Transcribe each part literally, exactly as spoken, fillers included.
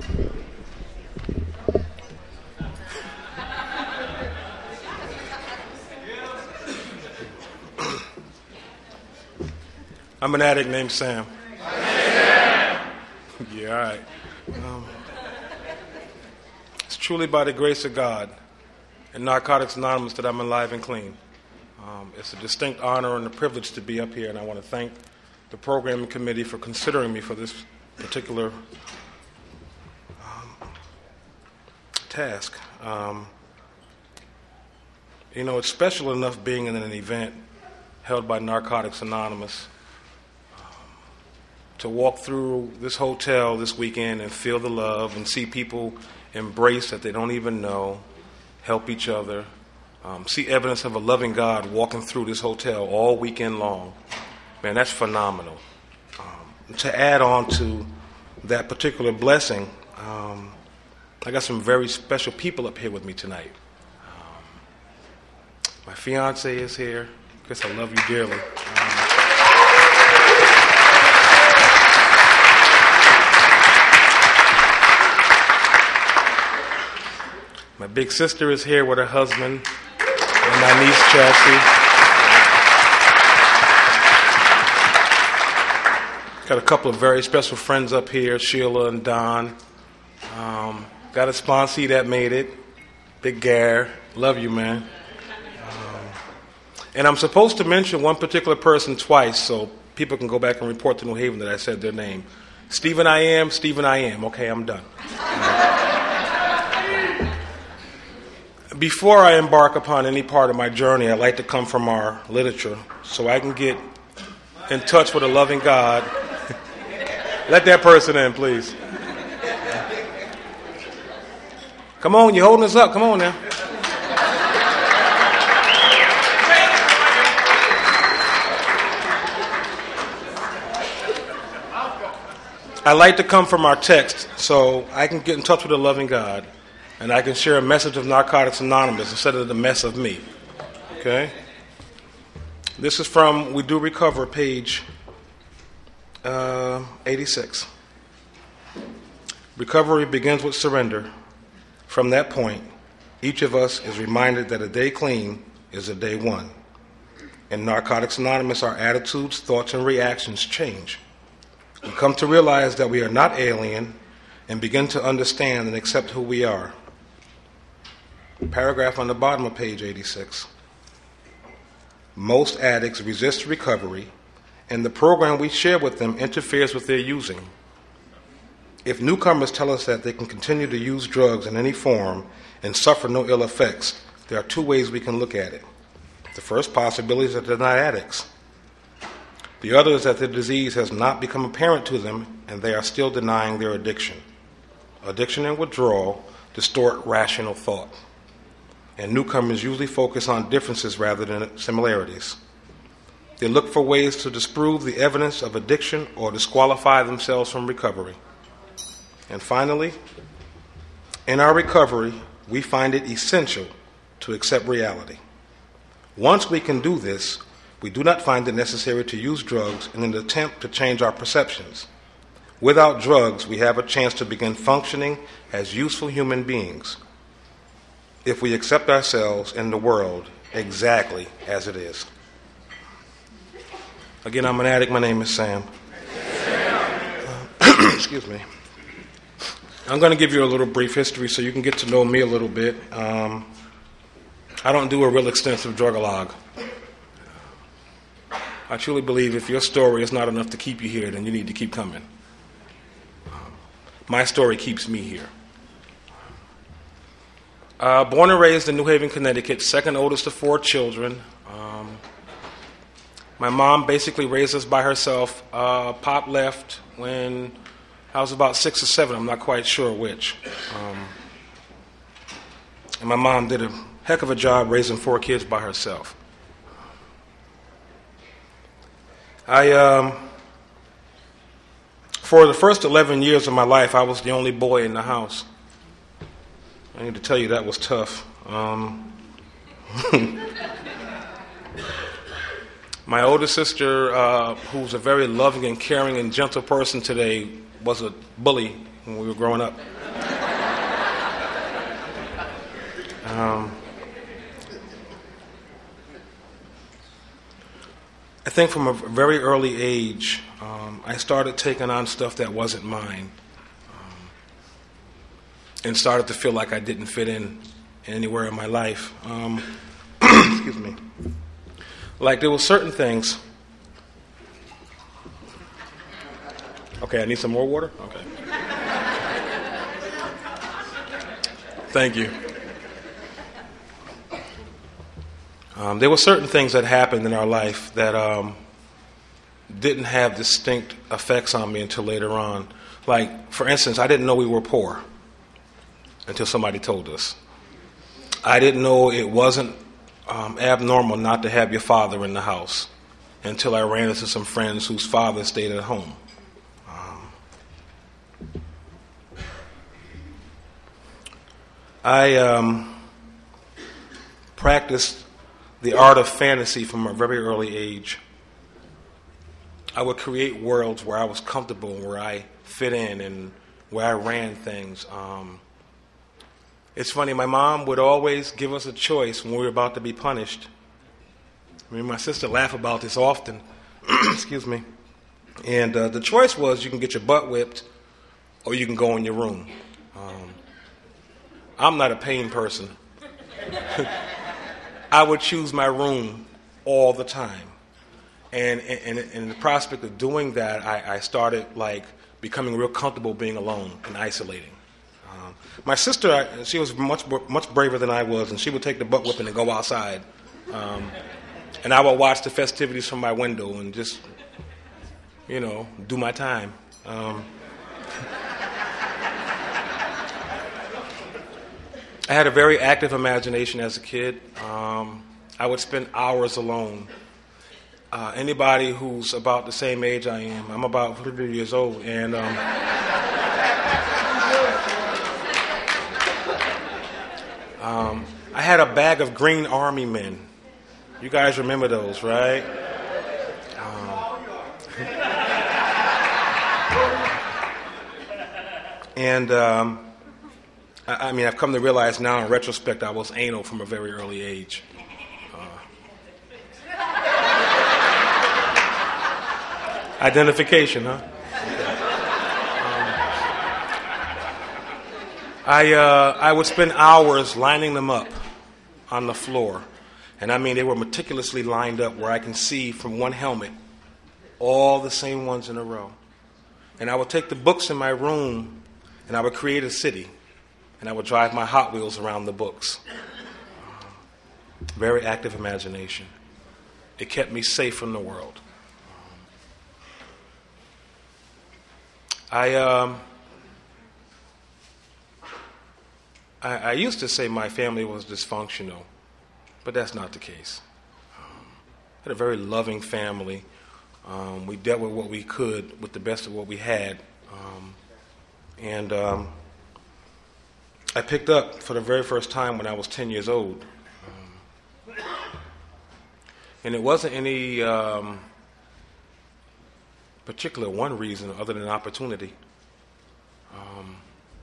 I'm an addict named Sam. Yeah, all right. Um, it's truly by the grace of God and Narcotics Anonymous that I'm alive and clean. Um, it's a distinct honor and a privilege to be up here, and I want to thank the programming committee for considering me for this particular um, task. Um, you know, it's special enough being in an event held by Narcotics Anonymous to walk through this hotel this weekend and feel the love and see people embrace that they don't even know, help each other, um, see evidence of a loving God walking through this hotel all weekend long. Man, that's phenomenal. Um, to add on to that particular blessing, um, I got some very special people up here with me tonight. Um, my fiance is here. Chris, I love you dearly. Um, My big sister is here with her husband and my niece Chelsea. Got a couple of very special friends up here, Sheila and Don. Um, got a sponsee that made it, Big Gare. Love you, man. Um, and I'm supposed to mention one particular person twice so people can go back and report to New Haven that I said their name. Stephen I am, Stephen I am. Okay, I'm done. Before I embark upon any part of my journey, I'd like to come from our literature so I can get in touch with a loving God. Let that person in, please. Come on, you're holding us up. Come on now. I like to come from our text so I can get in touch with a loving God. And I can share a message of Narcotics Anonymous instead of the mess of me. Okay? This is from We Do Recover, page uh, eighty-six. Recovery begins with surrender. From that point, each of us is reminded that a day clean is a day won. In Narcotics Anonymous, our attitudes, thoughts, and reactions change. We come to realize that we are not alien and begin to understand and accept who we are. Paragraph on the bottom of page eighty-six. Most addicts resist recovery, and the program we share with them interferes with their using. If newcomers tell us that they can continue to use drugs in any form and suffer no ill effects, there are two ways we can look at it. The first possibility is that they're not addicts. The other is that their disease has not become apparent to them and they are still denying their addiction. Addiction and withdrawal distort rational thought. And newcomers usually focus on differences rather than similarities. They look for ways to disprove the evidence of addiction or disqualify themselves from recovery. And finally, in our recovery, we find it essential to accept reality. Once we can do this, we do not find it necessary to use drugs in an attempt to change our perceptions. Without drugs, we have a chance to begin functioning as useful human beings if we accept ourselves and the world exactly as it is. Again, I'm an addict. My name is Sam. Uh, excuse me. I'm going to give you a little brief history so you can get to know me a little bit. Um, I don't do a real extensive drug-a-log. I truly believe if your story is not enough to keep you here, then you need to keep coming. Um, my story keeps me here. Uh, born and raised in New Haven, Connecticut, second oldest of four children. Um, my mom basically raised us by herself. Uh, Pop left when I was about six or seven. I'm not quite sure which. Um, and my mom did a heck of a job raising four kids by herself. I, um, for the first eleven years of my life, I was the only boy in the house. I need to tell you that was tough. Um, my older sister, uh, who's a very loving and caring and gentle person today, was a bully when we were growing up. um, I think from a very early age, um, I started taking on stuff that wasn't mine, um, and started to feel like I didn't fit in anywhere in my life. Um, excuse me. Like there were certain things. Okay, I need some more water? Okay. Thank you. Um, there were certain things that happened in our life that um, didn't have distinct effects on me until later on. Like, for instance, I didn't know we were poor until somebody told us. I didn't know it wasn't um, abnormal not to have your father in the house until I ran into some friends whose father stayed at home. Um, I um, practiced the art of fantasy from a very early age. I would create worlds where I was comfortable, where I fit in, and where I ran things. Um, it's funny, my mom would always give us a choice when we were about to be punished. I mean, my sister laughed about this often. Excuse me. And uh, the choice was you can get your butt whipped or you can go in your room. Um, I'm not a pain person. I would choose my room all the time. And in the prospect of doing that, I, I started like becoming real comfortable being alone and isolating. Um, my sister, I, she was much much braver than I was, and she would take the butt whipping and go outside. Um, and I would watch the festivities from my window and just, you know, do my time. Um, I had a very active imagination as a kid. Um, I would spend hours alone. Uh, anybody who's about the same age I am, I'm about forty years old, and um, um, I had a bag of Green Army Men. You guys remember those, right? Um, and um, I, I mean, I've come to realize now in retrospect I was anal from a very early age. Identification, huh? Okay. Um, I uh, I would spend hours lining them up on the floor, and I mean they were meticulously lined up where I can see from one helmet all the same ones in a row. And I would take the books in my room, and I would create a city, and I would drive my Hot Wheels around the books. Very active imagination. It kept me safe from the world. I, um, I I used to say my family was dysfunctional, but that's not the case. Um, I had a very loving family. Um, we dealt with what we could with the best of what we had. Um, and um, I picked up for the very first time when I was ten years old. Um, and it wasn't any... Um, particular one reason other than opportunity. Um,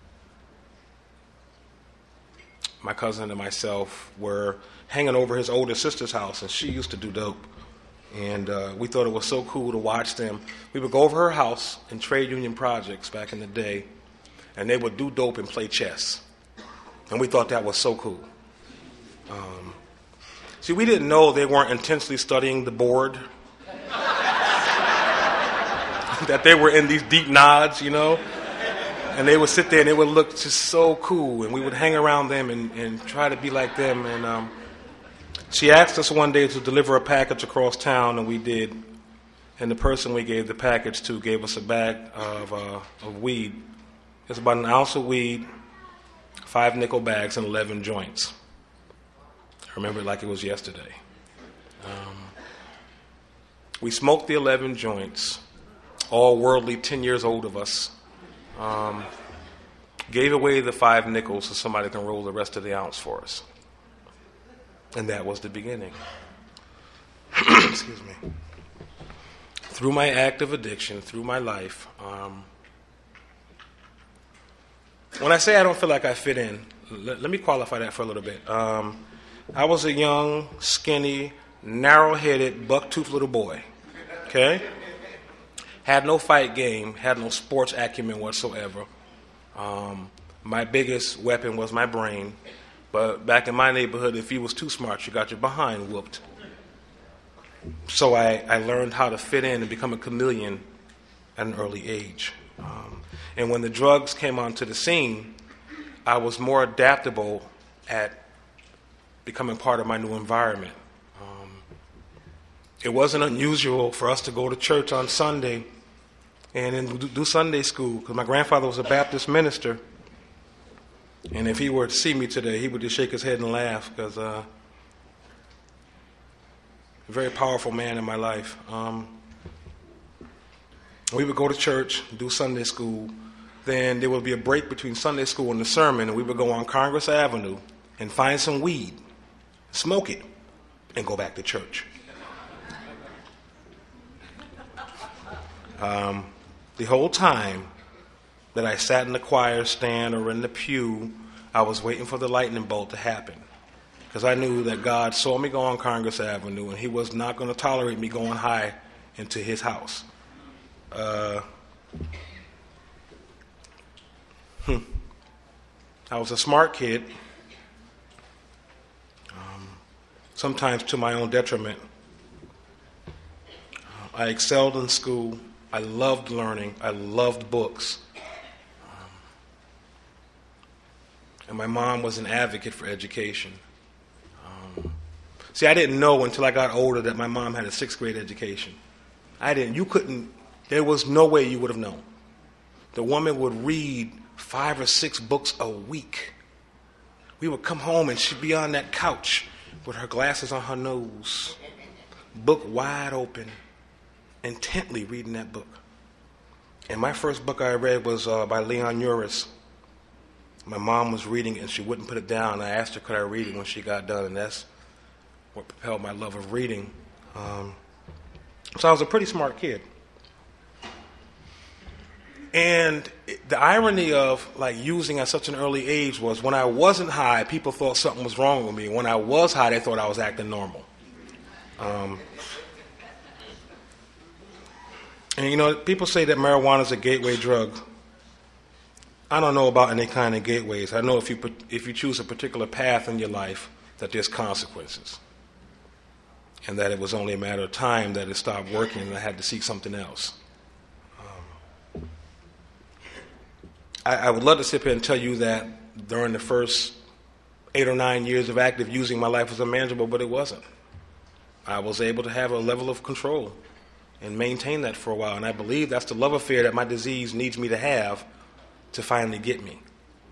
my cousin and myself were hanging over his older sister's house, and she used to do dope. And uh, we thought it was so cool to watch them. We would go over her house in trade union projects back in the day, and they would do dope and play chess. And we thought that was so cool. Um, see, we didn't know they weren't intensely studying the board, that they were in these deep nods, you know, and they would sit there and they would look just so cool, and we would hang around them and, and try to be like them. And um, she asked us one day to deliver a package across town, and we did. And the person we gave the package to gave us a bag of, uh, of weed. It's about an ounce of weed, five nickel bags, and eleven joints. I remember it like it was yesterday. Um, we smoked the eleven joints. All worldly, ten years old of us, um, gave away the five nickels so somebody can roll the rest of the ounce for us. And that was the beginning. Excuse me. Through my active addiction, through my life, um, when I say I don't feel like I fit in, let, let me qualify that for a little bit. Um, I was a young, skinny, narrow-headed, buck-toothed little boy, okay? Had no fight game, had no sports acumen whatsoever. Um, my biggest weapon was my brain. But back in my neighborhood, if you was too smart, you got your behind whooped. So I, I learned how to fit in and become a chameleon at an early age. Um, and when the drugs came onto the scene, I was more adaptable at becoming part of my new environment. Um, it wasn't unusual for us to go to church on Sunday and then do, do Sunday school, because my grandfather was a Baptist minister. And if he were to see me today, he would just shake his head and laugh, because uh, a very powerful man in my life. Um, we would go to church, do Sunday school. Then there would be a break between Sunday school and the sermon, and we would go on Congress Avenue and find some weed, smoke it, and go back to church. Um, the whole time that I sat in the choir stand or in the pew, I was waiting for the lightning bolt to happen, because I knew that God saw me go on Congress Avenue, and he was not going to tolerate me going high into his house. Uh, hmm. I was a smart kid, um, sometimes to my own detriment. Uh, I excelled in school. I loved learning. I loved books. And my mom was an advocate for education. Um, see, I didn't know until I got older that my mom had a sixth grade education. I didn't. You couldn't. There was no way you would have known. The woman would read five or six books a week. We would come home and she'd be on that couch with her glasses on her nose, book wide open, intently reading that book. And my first book I read was uh, by Leon Uris. My mom was reading it and she wouldn't put it down. I asked her, could I read it when she got done, and that's what propelled my love of reading. Um, so I was a pretty smart kid. And the irony of like using at such an early age was when I wasn't high, people thought something was wrong with me. When I was high, they thought I was acting normal. Um, and you know, people say that marijuana is a gateway drug. I don't know about any kind of gateways. I know if you if you choose a particular path in your life, that there's consequences, and that it was only a matter of time that it stopped working and I had to seek something else. Um, I, I would love to sit here and tell you that during the first eight or nine years of active using, my life was unmanageable, but it wasn't. I was able to have a level of control and maintain that for a while, and I believe that's the love affair that my disease needs me to have to finally get me.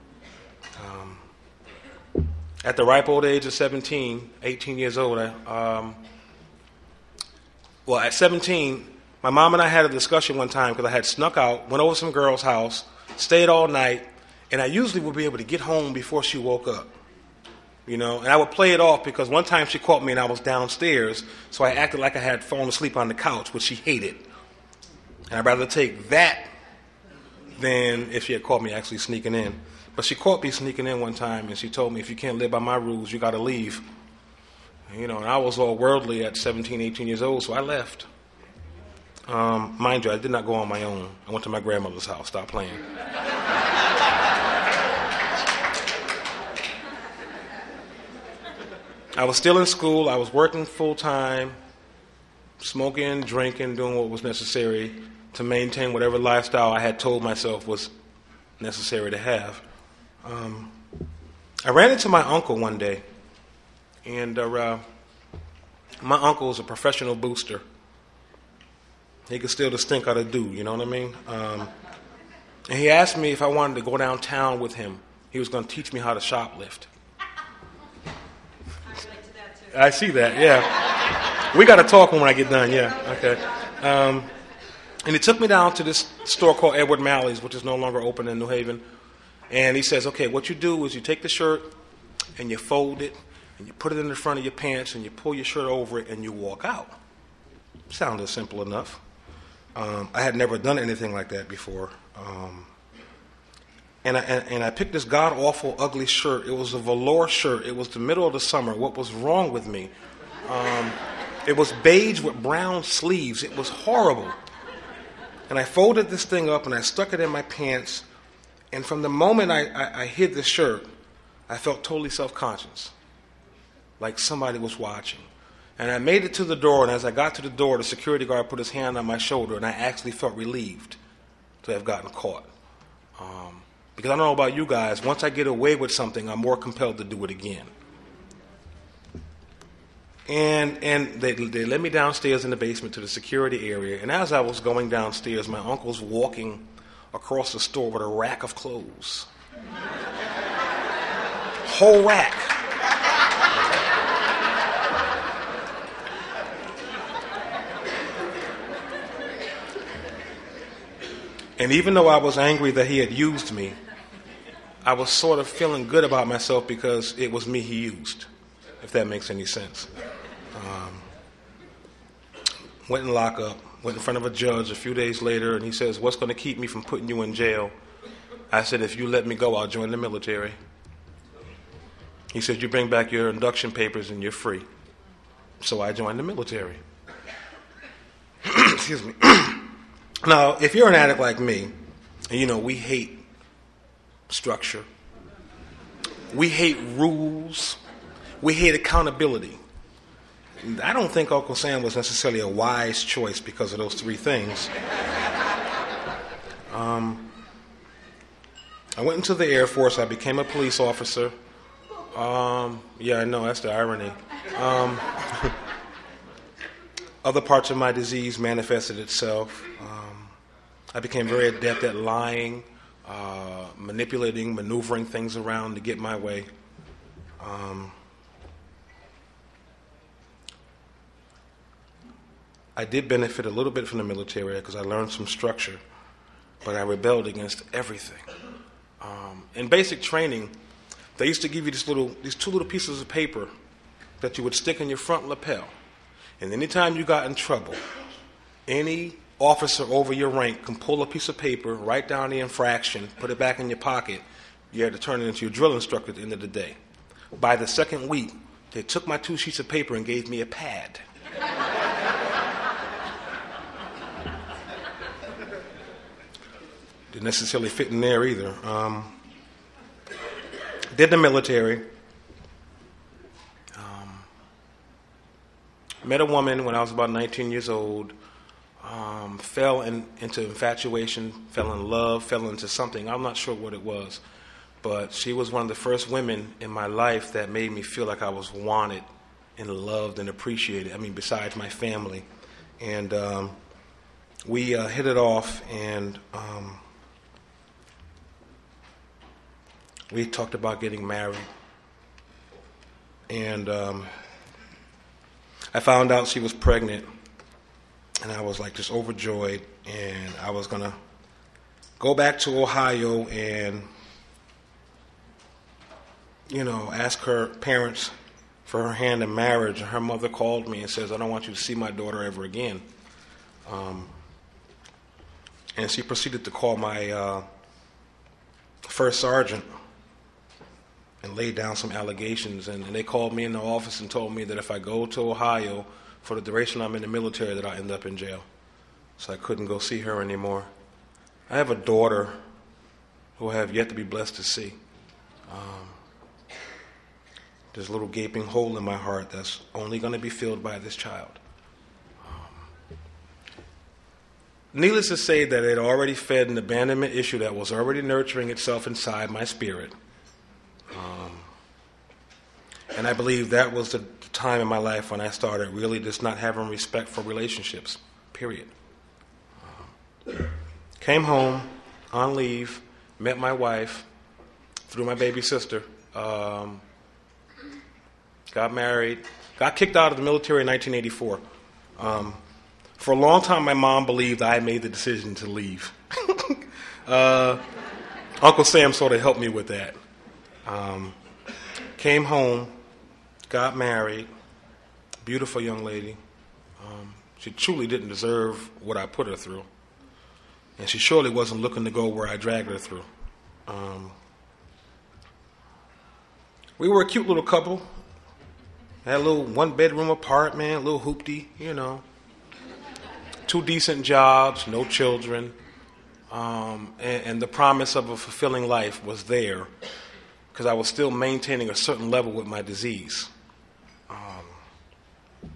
Um, at the ripe old age of seventeen, eighteen years old, I, um, well, at seventeen, my mom and I had a discussion one time because I had snuck out, went over to some girl's house, stayed all night, and I usually would be able to get home before she woke up. You know, and I would play it off because one time she caught me and I was downstairs, so I acted like I had fallen asleep on the couch, which she hated. And I'd rather take that than if she had caught me actually sneaking in. But she caught me sneaking in one time, and she told me, if you can't live by my rules, you got to leave. You know, and I was all worldly at seventeen, eighteen years old, so I left. Um, mind you, I did not go on my own. I went to my grandmother's house. Stop playing. I was still in school. I was working full-time, smoking, drinking, doing what was necessary to maintain whatever lifestyle I had told myself was necessary to have. Um, I ran into my uncle one day, and uh, my uncle was a professional booster. He could steal the stink out of dew, you know what I mean? Um, and he asked me if I wanted to go downtown with him. He was going to teach me how to shoplift. I see that, yeah. We got to talk when I get done, yeah, okay. Um, and he took me down to this store called Edward Malley's, which is no longer open in New Haven. And he says, okay, what you do is you take the shirt and you fold it and you put it in the front of your pants and you pull your shirt over it and you walk out. Sounded simple enough. Um, I had never done anything like that before. Um, And I, and, and I picked this god-awful, ugly shirt. It was a velour shirt. It was the middle of the summer. What was wrong with me? Um, it was beige with brown sleeves. It was horrible. And I folded this thing up and I stuck it in my pants. And from the moment I, I, I hid the shirt, I felt totally self-conscious, like somebody was watching. And I made it to the door, and as I got to the door, the security guard put his hand on my shoulder, and I actually felt relieved to have gotten caught. Um, because I don't know about you guys, once I get away with something, I'm more compelled to do it again. And and they, they led me downstairs in the basement to the security area, and as I was going downstairs, my uncle's walking across the store with a rack of clothes. Whole rack. And even though I was angry that he had used me, I was sort of feeling good about myself because it was me he used, if that makes any sense. Um, went in lockup, went in front of a judge a few days later, and he says, "What's going to keep me from putting you in jail?" I said, "If you let me go, I'll join the military." He said, "You bring back your induction papers and you're free." So I joined the military. Excuse me. Now, if you're an addict like me, and you know, we hate structure, we hate rules, we hate accountability. I don't think Uncle Sam was necessarily a wise choice because of those three things. Um, I went into the Air Force. I became a police officer. Um, yeah, I know, that's the irony. Um, other parts of my disease manifested itself. Um, I became very adept at lying, uh, manipulating, maneuvering things around to get my way. Um, I did benefit a little bit from the military because I learned some structure, but I rebelled against everything. Um, in basic training, they used to give you this little, these two little pieces of paper that you would stick in your front lapel. And anytime you got in trouble, any officer over your rank can pull a piece of paper, write down the infraction, put it back in your pocket. You had to turn it into your drill instructor at the end of the day. By the second week, they took my two sheets of paper and gave me a pad. Didn't necessarily fit in there either. Um, did the military. Um, met a woman when I was about nineteen years old. Um, fell in, into infatuation, fell in love, fell into something. I'm not sure what it was. But she was one of the first women in my life that made me feel like I was wanted and loved and appreciated. I mean, besides my family. And um, we uh, hit it off, and um, we talked about getting married. And um, I found out she was pregnant, and I was like just overjoyed, and I was going to go back to Ohio and, you know, ask her parents for her hand in marriage. And her mother called me and says, "I don't want you to see my daughter ever again." Um, and she proceeded to call my uh, first sergeant and laid down some allegations. And, and they called me in the office and told me that if I go to Ohio for the duration I'm in the military, that I'll end up in jail. So I couldn't go see her anymore. I have a daughter who I have yet to be blessed to see. Um, there's a little gaping hole in my heart that's only going to be filled by this child. Um, needless to say that it already fed an abandonment issue that was already nurturing itself inside my spirit. Um, and I believe that was the time in my life when I started really just not having respect for relationships, period. Um, came home on leave, met my wife through my baby sister, um, got married, got kicked out of the military in nineteen eighty-four. Um, for a long time, my mom believed I made the decision to leave. uh, Uncle Sam sort of helped me with that. Um, came home, got married, beautiful young lady. Um, she truly didn't deserve what I put her through. And she surely wasn't looking to go where I dragged her through. Um, we were a cute little couple. Had a little one-bedroom apartment, a little hoopty, you know. Two decent jobs, no children. Um, and, and the promise of a fulfilling life was there because I was still maintaining a certain level with my disease. Um,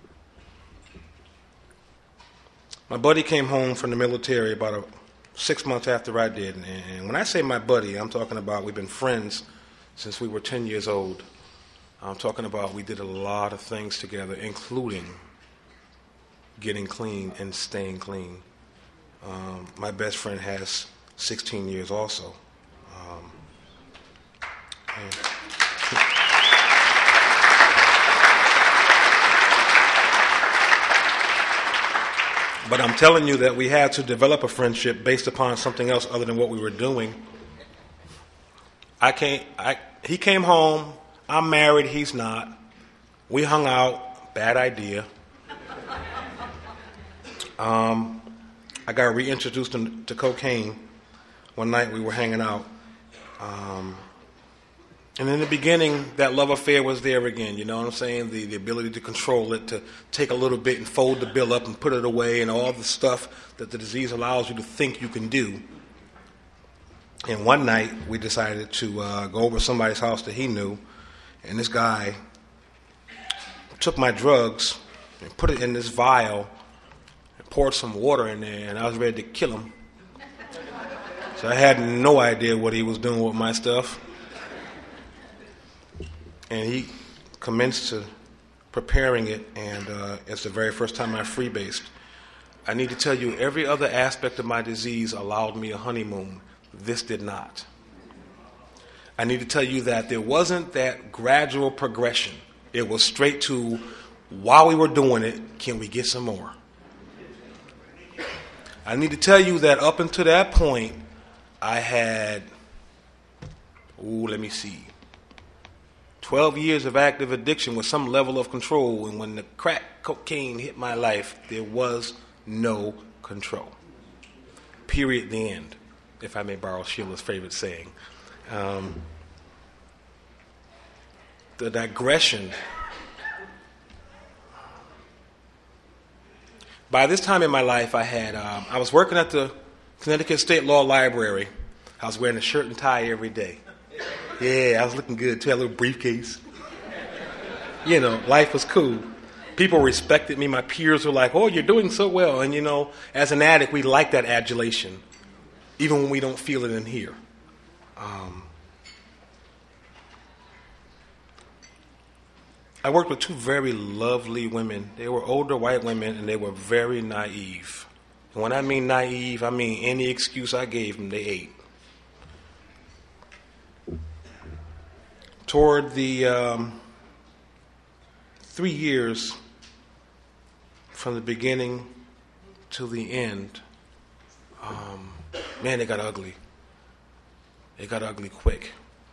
my buddy came home from the military about a, six months after I did. And, and when I say my buddy, I'm talking about we've been friends since we were ten years old. I'm talking about we did a lot of things together, including getting clean and staying clean. Um, my best friend has sixteen years also. Um, and but I'm telling you that we had to develop a friendship based upon something else other than what we were doing. I can't. I, he came home. I'm married. He's not. We hung out. Bad idea. Um, I got reintroduced to, to cocaine one night. We were hanging out. Um, and in the beginning, that love affair was there again. You know what I'm saying? The, the ability to control it, to take a little bit and fold the bill up and put it away, and all the stuff that the disease allows you to think you can do. And one night, we decided to uh, go over to somebody's house that he knew, and this guy took my drugs and put it in this vial and poured some water in there, and I was ready to kill him. So I had no idea what he was doing with my stuff. And he commenced to preparing it, and uh, it's the very first time I freebased. I need to tell you, every other aspect of my disease allowed me a honeymoon. This did not. I need to tell you that there wasn't that gradual progression. It was straight to, while we were doing it, can we get some more? I need to tell you that up until that point, I had, ooh, let me see, twelve years of active addiction with some level of control, and when the crack cocaine hit my life, there was no control. Period, the end, if I may borrow Sheila's favorite saying. Um, the digression. By this time in my life, I had um, I was working at the Connecticut State Law Library. I was wearing a shirt and tie every day. Yeah, I was looking good too. I had a little briefcase. You know, life was cool. People respected me. My peers were like, "Oh, you're doing so well." And you know, as an addict, we like that adulation, even when we don't feel it in here. Um, I worked with two very lovely women. They were older white women, and they were very naive. And when I mean naive, I mean any excuse I gave them, they ate. Toward the um, three years from the beginning to the end, um, man, it got ugly. It got ugly quick.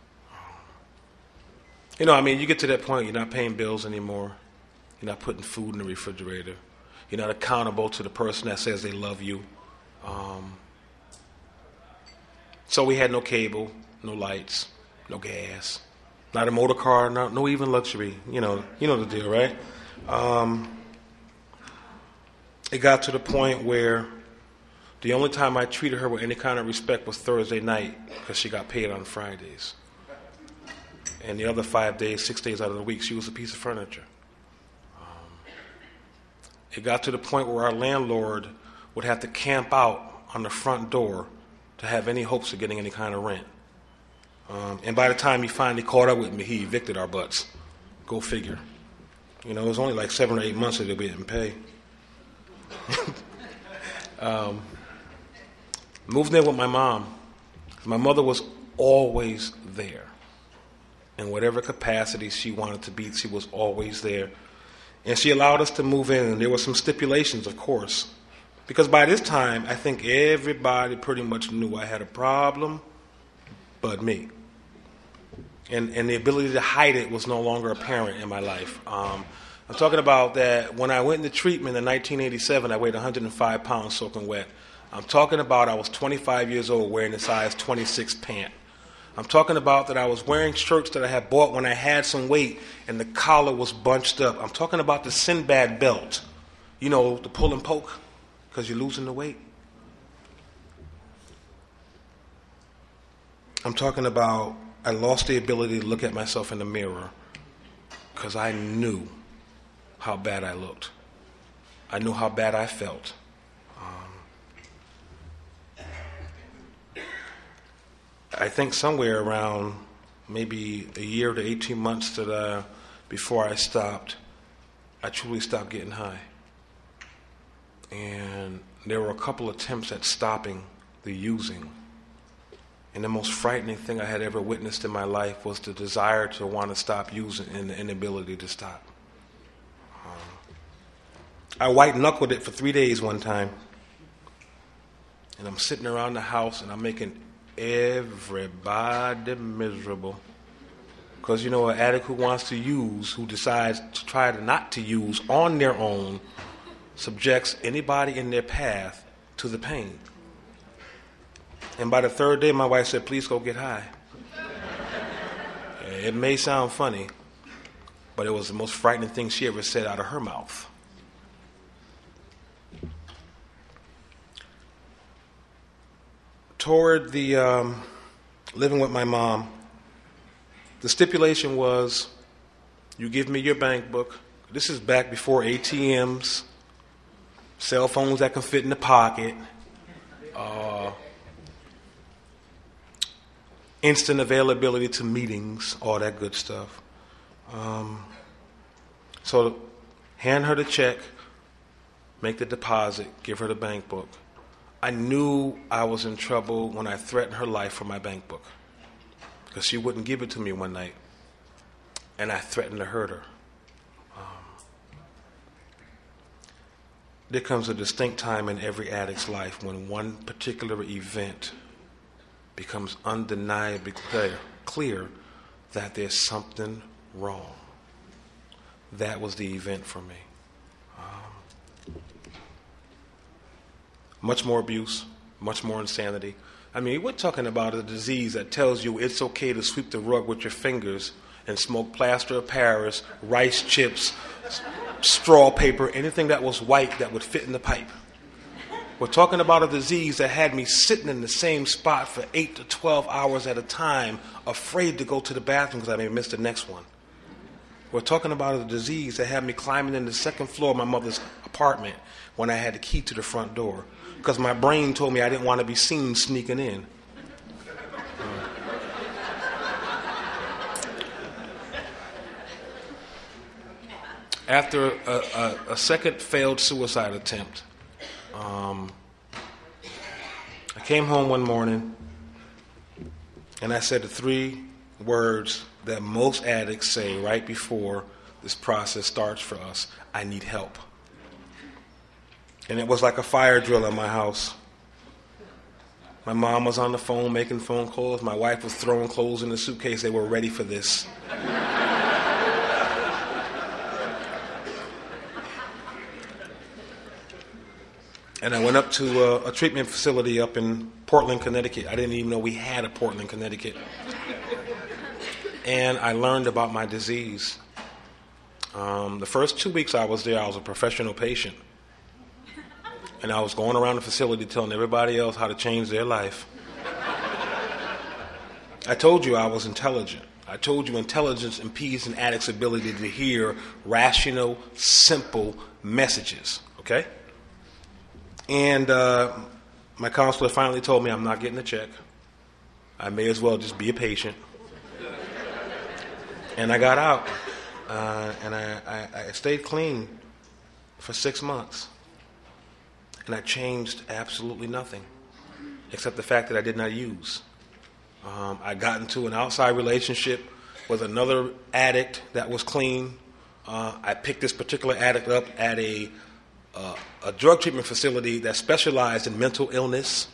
You know, I mean, you get to that point, you're not paying bills anymore. You're not putting food in the refrigerator. You're not accountable to the person that says they love you. Um, so we had no cable, no lights, no gas, not a motor car, no, no even luxury. You know, you know the deal, right? Um, it got to the point where the only time I treated her with any kind of respect was Thursday night because she got paid on Fridays. And the other five days, six days out of the week, she was a piece of furniture. Um, it got to the point where our landlord would have to camp out on the front door to have any hopes of getting any kind of rent. Um, and by the time he finally caught up with me, he evicted our butts. Go figure. You know, it was only like seven or eight months that we didn't pay. um, moved in with my mom. My mother was always there. In whatever capacity she wanted to be, she was always there. And she allowed us to move in, and there were some stipulations, of course. Because by this time, I think everybody pretty much knew I had a problem but me. And and the ability to hide it was no longer apparent in my life. Um, I'm talking about that when I went into treatment in nineteen eighty-seven, I weighed one hundred five pounds soaking wet. I'm talking about I was twenty-five years old wearing a size twenty-six pant. I'm talking about that I was wearing shirts that I had bought when I had some weight and the collar was bunched up. I'm talking about the Sinbad belt, you know, the pull and poke because you're losing the weight. I'm talking about I lost the ability to look at myself in the mirror because I knew how bad I looked. I knew how bad I felt. I think somewhere around maybe a year to eighteen months that uh, before I stopped, I truly stopped getting high. And there were a couple attempts at stopping the using. And the most frightening thing I had ever witnessed in my life was the desire to want to stop using and the inability to stop. Um, I white-knuckled it for three days one time. And I'm sitting around the house and I'm making everybody miserable. Because, you know, an addict who wants to use, who decides to try to not to use on their own, subjects anybody in their path to the pain. And by the third day, my wife said, please go get high. It may sound funny, but it was the most frightening thing she ever said out of her mouth. Toward the um, living with my mom, the stipulation was, you give me your bank book. This is back before A T Ms, cell phones that can fit in the pocket, uh, instant availability to meetings, all that good stuff. Um, so hand her the check, make the deposit, give her the bank book. I knew I was in trouble when I threatened her life for my bank book because she wouldn't give it to me one night, and I threatened to hurt her. Um, there comes a distinct time in every addict's life when one particular event becomes undeniably clear, clear that there's something wrong. That was the event for me. Much more abuse, much more insanity. I mean, we're talking about a disease that tells you it's okay to sweep the rug with your fingers and smoke plaster of Paris, rice chips, straw paper, anything that was white that would fit in the pipe. We're talking about a disease that had me sitting in the same spot for eight to twelve hours at a time, afraid to go to the bathroom because I may miss the next one. We're talking about a disease that had me climbing in the second floor of my mother's apartment when I had the key to the front door, because my brain told me I didn't want to be seen sneaking in. After a, a, a second failed suicide attempt, um, I came home one morning and I said the three words that most addicts say right before this process starts for us: I need help. And it was like a fire drill in my house. My mom was on the phone making phone calls. My wife was throwing clothes in the suitcase. They were ready for this. And I went up to a, a treatment facility up in Portland, Connecticut. I didn't even know we had a Portland, Connecticut. And I learned about my disease. Um, the first two weeks I was there, I was a professional patient. And I was going around the facility telling everybody else how to change their life. I told you I was intelligent. I told you intelligence impedes an addict's ability to hear rational, simple messages, okay? And uh, my counselor finally told me I'm not getting a check. I may as well just be a patient. And I got out. Uh, and I, I, I stayed clean for six months. And I changed absolutely nothing, except the fact that I did not use. Um, I got into an outside relationship with another addict that was clean. Uh, I picked this particular addict up at a, uh, a drug treatment facility that specialized in mental illness.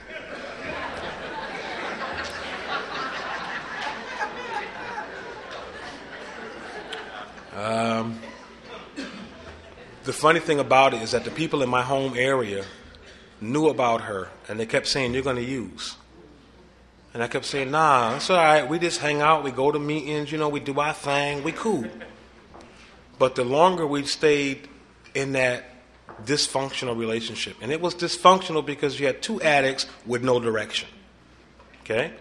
Um... The funny thing about it is that the people in my home area knew about her, and they kept saying, you're going to use. And I kept saying, nah, it's all right. We just hang out. We go to meetings. You know, we do our thing. We cool. But the longer we stayed in that dysfunctional relationship, and it was dysfunctional because you had two addicts with no direction. Okay?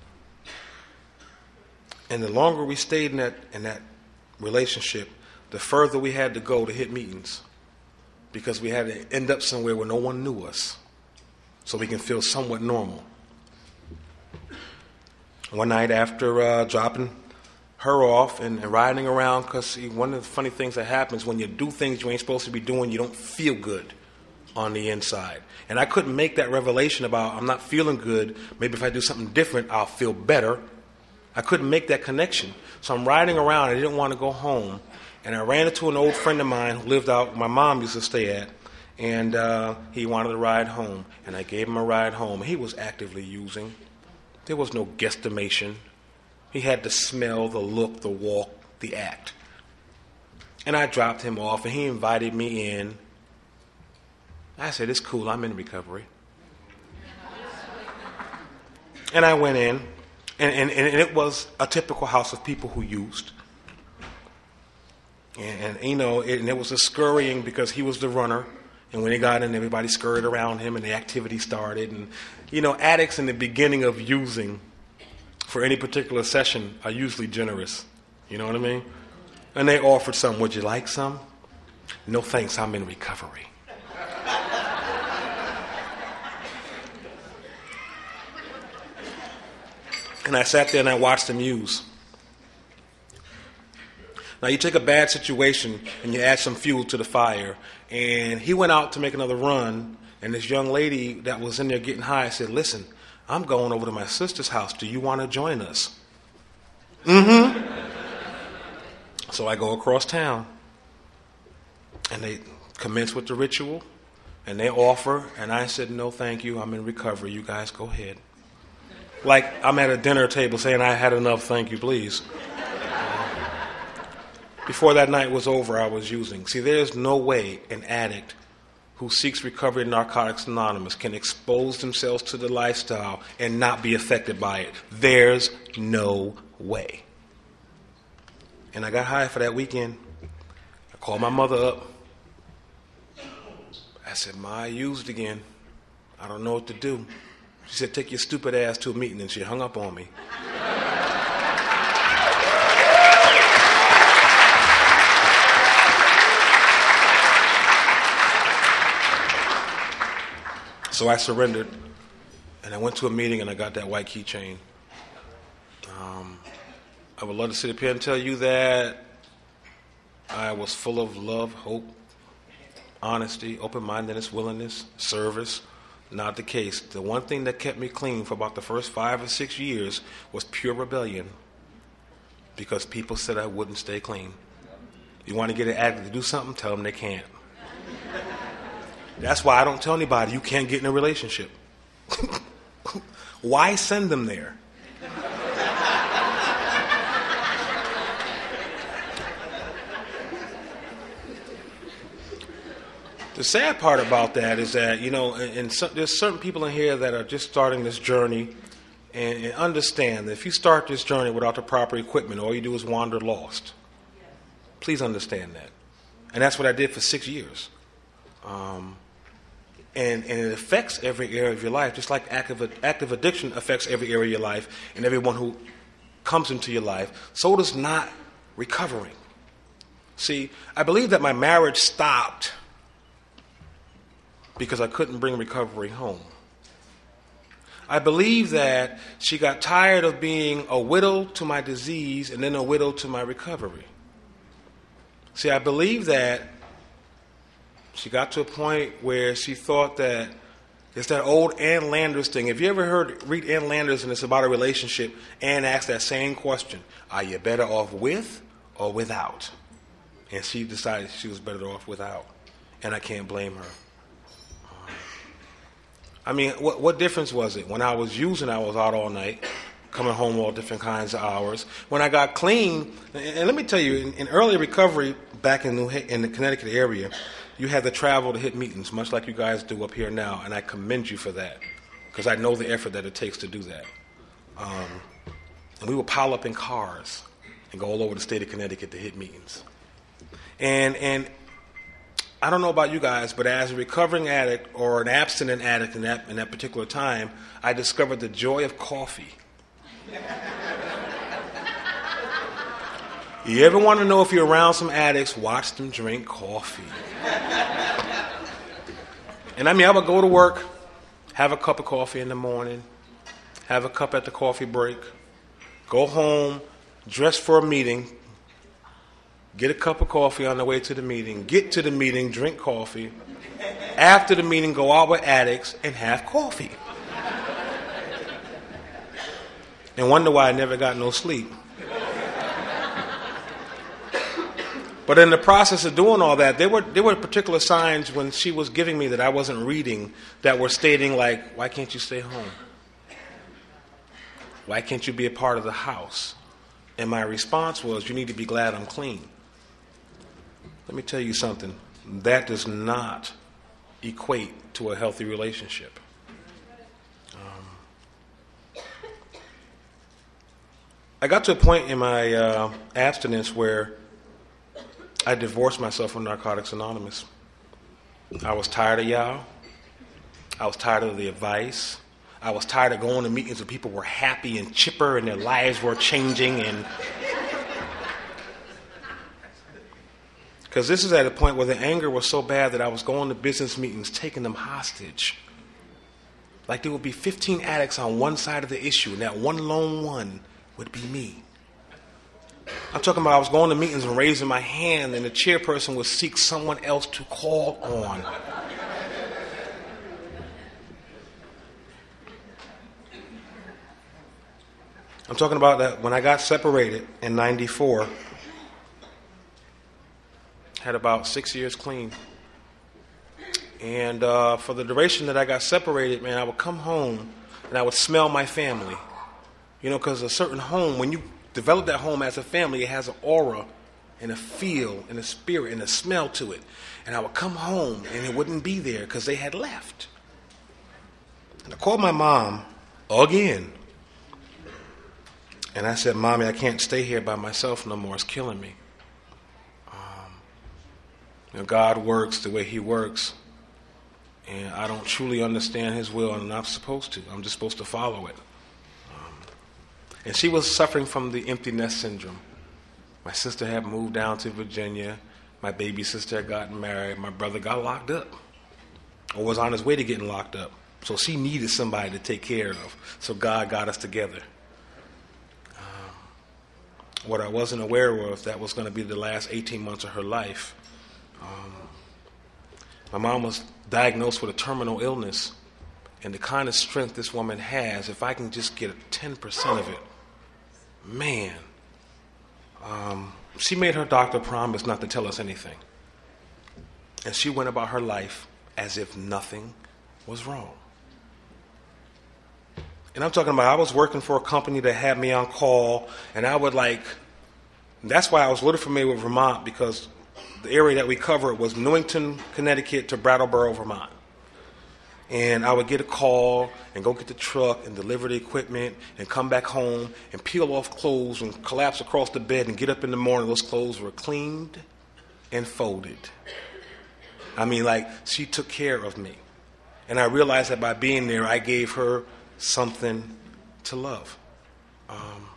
And the longer we stayed in that in that relationship, the further we had to go to hit meetings. Because we had to end up somewhere where no one knew us. So we can feel somewhat normal. One night after uh, dropping her off and, and riding around, because one of the funny things that happens when you do things you ain't supposed to be doing, you don't feel good on the inside. And I couldn't make that revelation about I'm not feeling good. Maybe if I do something different, I'll feel better. I couldn't make that connection. So I'm riding around. I didn't want to go home. And I ran into an old friend of mine who lived out my mom used to stay at. And uh, he wanted to ride home. And I gave him a ride home. He was actively using. There was no guesstimation. He had the smell, the look, the walk, the act. And I dropped him off, and he invited me in. I said, it's cool, I'm in recovery. And I went in, and, and, and it was a typical house of people who used. And, and you know, it, and it was a scurrying because he was the runner. And when he got in, everybody scurried around him, and the activity started. And, you know, addicts in the beginning of using for any particular session are usually generous. You know what I mean? And they offered some. Would you like some? No thanks, I'm in recovery. And I sat there and I watched them use. Now, you take a bad situation and you add some fuel to the fire. And he went out to make another run, and this young lady that was in there getting high said, listen, I'm going over to my sister's house. Do you want to join us? Mm-hmm. So I go across town, and they commence with the ritual, and they offer, and I said, no, thank you. I'm in recovery. You guys go ahead. Like I'm at a dinner table saying, I had enough. Thank you, please. Before that night was over, I was using. See, there's no way an addict who seeks recovery in Narcotics Anonymous can expose themselves to the lifestyle and not be affected by it. There's no way. And I got high for that weekend. I called my mother up. I said, Ma, I used again. I don't know what to do. She said, take your stupid ass to a meeting, and she hung up on me. So I surrendered, and I went to a meeting, and I got that white keychain. Um, I would love to sit up here and tell you that I was full of love, hope, honesty, open-mindedness, willingness, service. Not the case. The one thing that kept me clean for about the first five or six years was pure rebellion, because people said I wouldn't stay clean. You want to get an addict to do something, tell them they can't. That's why I don't tell anybody you can't get in a relationship. Why send them there? The sad part about that is that, you know, and, and so, there's certain people in here that are just starting this journey, and, and understand that if you start this journey without the proper equipment, all you do is wander lost. Please understand that. And that's what I did for six years. Um, and, and it affects every area of your life, just like active, active addiction affects every area of your life and everyone who comes into your life. So does not recovering. See, I believe that my marriage stopped because I couldn't bring recovery home. I believe that she got tired of being a widow to my disease and then a widow to my recovery. See, I believe that she got to a point where she thought that it's that old Ann Landers thing. Have you ever heard, read Ann Landers and it's about a relationship? Ann asked that same question. Are you better off with or without? And she decided she was better off without. And I can't blame her. I mean, what, what difference was it? When I was using, I was out all night, coming home all different kinds of hours. When I got clean, and let me tell you, in, in early recovery back in, New, in the Connecticut area, you had to travel to hit meetings, much like you guys do up here now, and I commend you for that, because I know the effort that it takes to do that. Um, and we would pile up in cars and go all over the state of Connecticut to hit meetings. And and I don't know about you guys, but as a recovering addict or an abstinent addict in that in that particular time, I discovered the joy of coffee. You ever want to know if you're around some addicts, watch them drink coffee. And I mean, I would go to work, have a cup of coffee in the morning, have a cup at the coffee break, go home, dress for a meeting, get a cup of coffee on the way to the meeting, get to the meeting, drink coffee. After the meeting, go out with addicts and have coffee. And wonder why I never got no sleep. But in the process of doing all that, there were there were particular signs when she was giving me that I wasn't reading that were stating like, why can't you stay home? Why can't you be a part of the house? And my response was, you need to be glad I'm clean. Let me tell you something. That does not equate to a healthy relationship. Um, I got to a point in my uh, abstinence where I divorced myself from Narcotics Anonymous. I was tired of y'all. I was tired of the advice. I was tired of going to meetings where people were happy and chipper and their lives were changing. And because this is at a point where the anger was so bad that I was going to business meetings, taking them hostage. Like there would be fifteen addicts on one side of the issue, and that one lone one would be me. I'm talking about I was going to meetings and raising my hand, and the chairperson would seek someone else to call on. I'm talking about that when I got separated in ninety-four, had about six years clean. And uh, for the duration that I got separated, man, I would come home and I would smell my family. You know, because a certain home, when you develop that home as a family, it has an aura and a feel and a spirit and a smell to it. And I would come home and it wouldn't be there because they had left. And I called my mom again. And I said, Mommy, I can't stay here by myself no more. It's killing me. Um, you know, God works the way he works. And I don't truly understand his will, and I'm not supposed to. I'm just supposed to follow it. Um, and she was suffering from the empty nest syndrome. My sister had moved down to Virginia. My baby sister had gotten married. My brother got locked up, or was on his way to getting locked up. So she needed somebody to take care of. So God got us together. Um, what I wasn't aware of, that was going to be the last eighteen months of her life. Um, my mom was diagnosed with a terminal illness, and the kind of strength this woman has, if I can just get ten percent of it, man, um, she made her doctor promise not to tell us anything. And she went about her life as if nothing was wrong. And I'm talking about, I was working for a company that had me on call, and I would like, that's why I was a little familiar with Vermont, because the area that we covered was Newington, Connecticut to Brattleboro, Vermont. And I would get a call and go get the truck and deliver the equipment and come back home and peel off clothes and collapse across the bed and get up in the morning. Those clothes were cleaned and folded. I mean, like, she took care of me. And I realized that by being there, I gave her something to love. Um,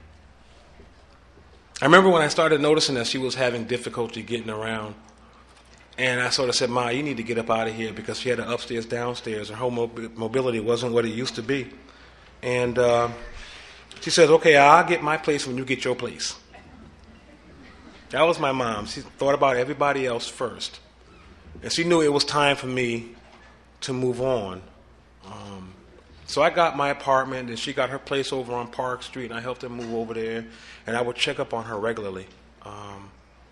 I remember when I started noticing that she was having difficulty getting around, and I sort of said, Ma, you need to get up out of here, because she had an upstairs, downstairs, and her mob- mobility wasn't what it used to be. And uh, she says, okay, I'll get my place when you get your place. That was my mom. She thought about everybody else first. And she knew it was time for me to move on. Um, So I got my apartment, and she got her place over on Park Street, and I helped her move over there, and I would check up on her regularly. Um,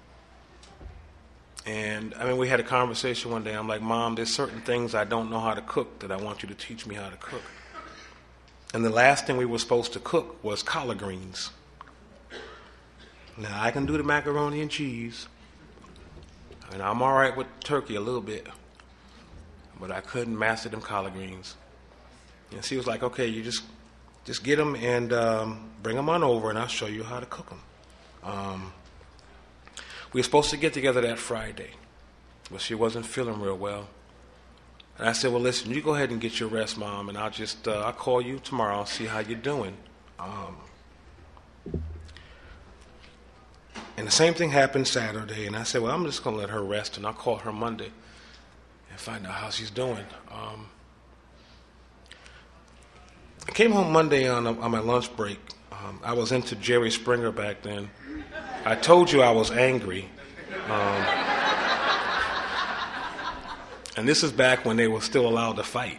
and, I mean, we had a conversation one day. I'm like, Mom, there's certain things I don't know how to cook that I want you to teach me how to cook. And the last thing we were supposed to cook was collard greens. Now, I can do the macaroni and cheese, and I'm all right with turkey a little bit, but I couldn't master them collard greens. And she was like, okay, you just just get them and um, bring them on over, and I'll show you how to cook them. Um, we were supposed to get together that Friday, but she wasn't feeling real well. And I said, well, listen, you go ahead and get your rest, Mom, and I'll just, uh, I'll call you tomorrow and see how you're doing. Um, and the same thing happened Saturday, and I said, well, I'm just going to let her rest, and I'll call her Monday and find out how she's doing. Um, I came home Monday on, a, on my lunch break. Um, I was into Jerry Springer back then. I told you I was angry. Um, and this is back when they were still allowed to fight.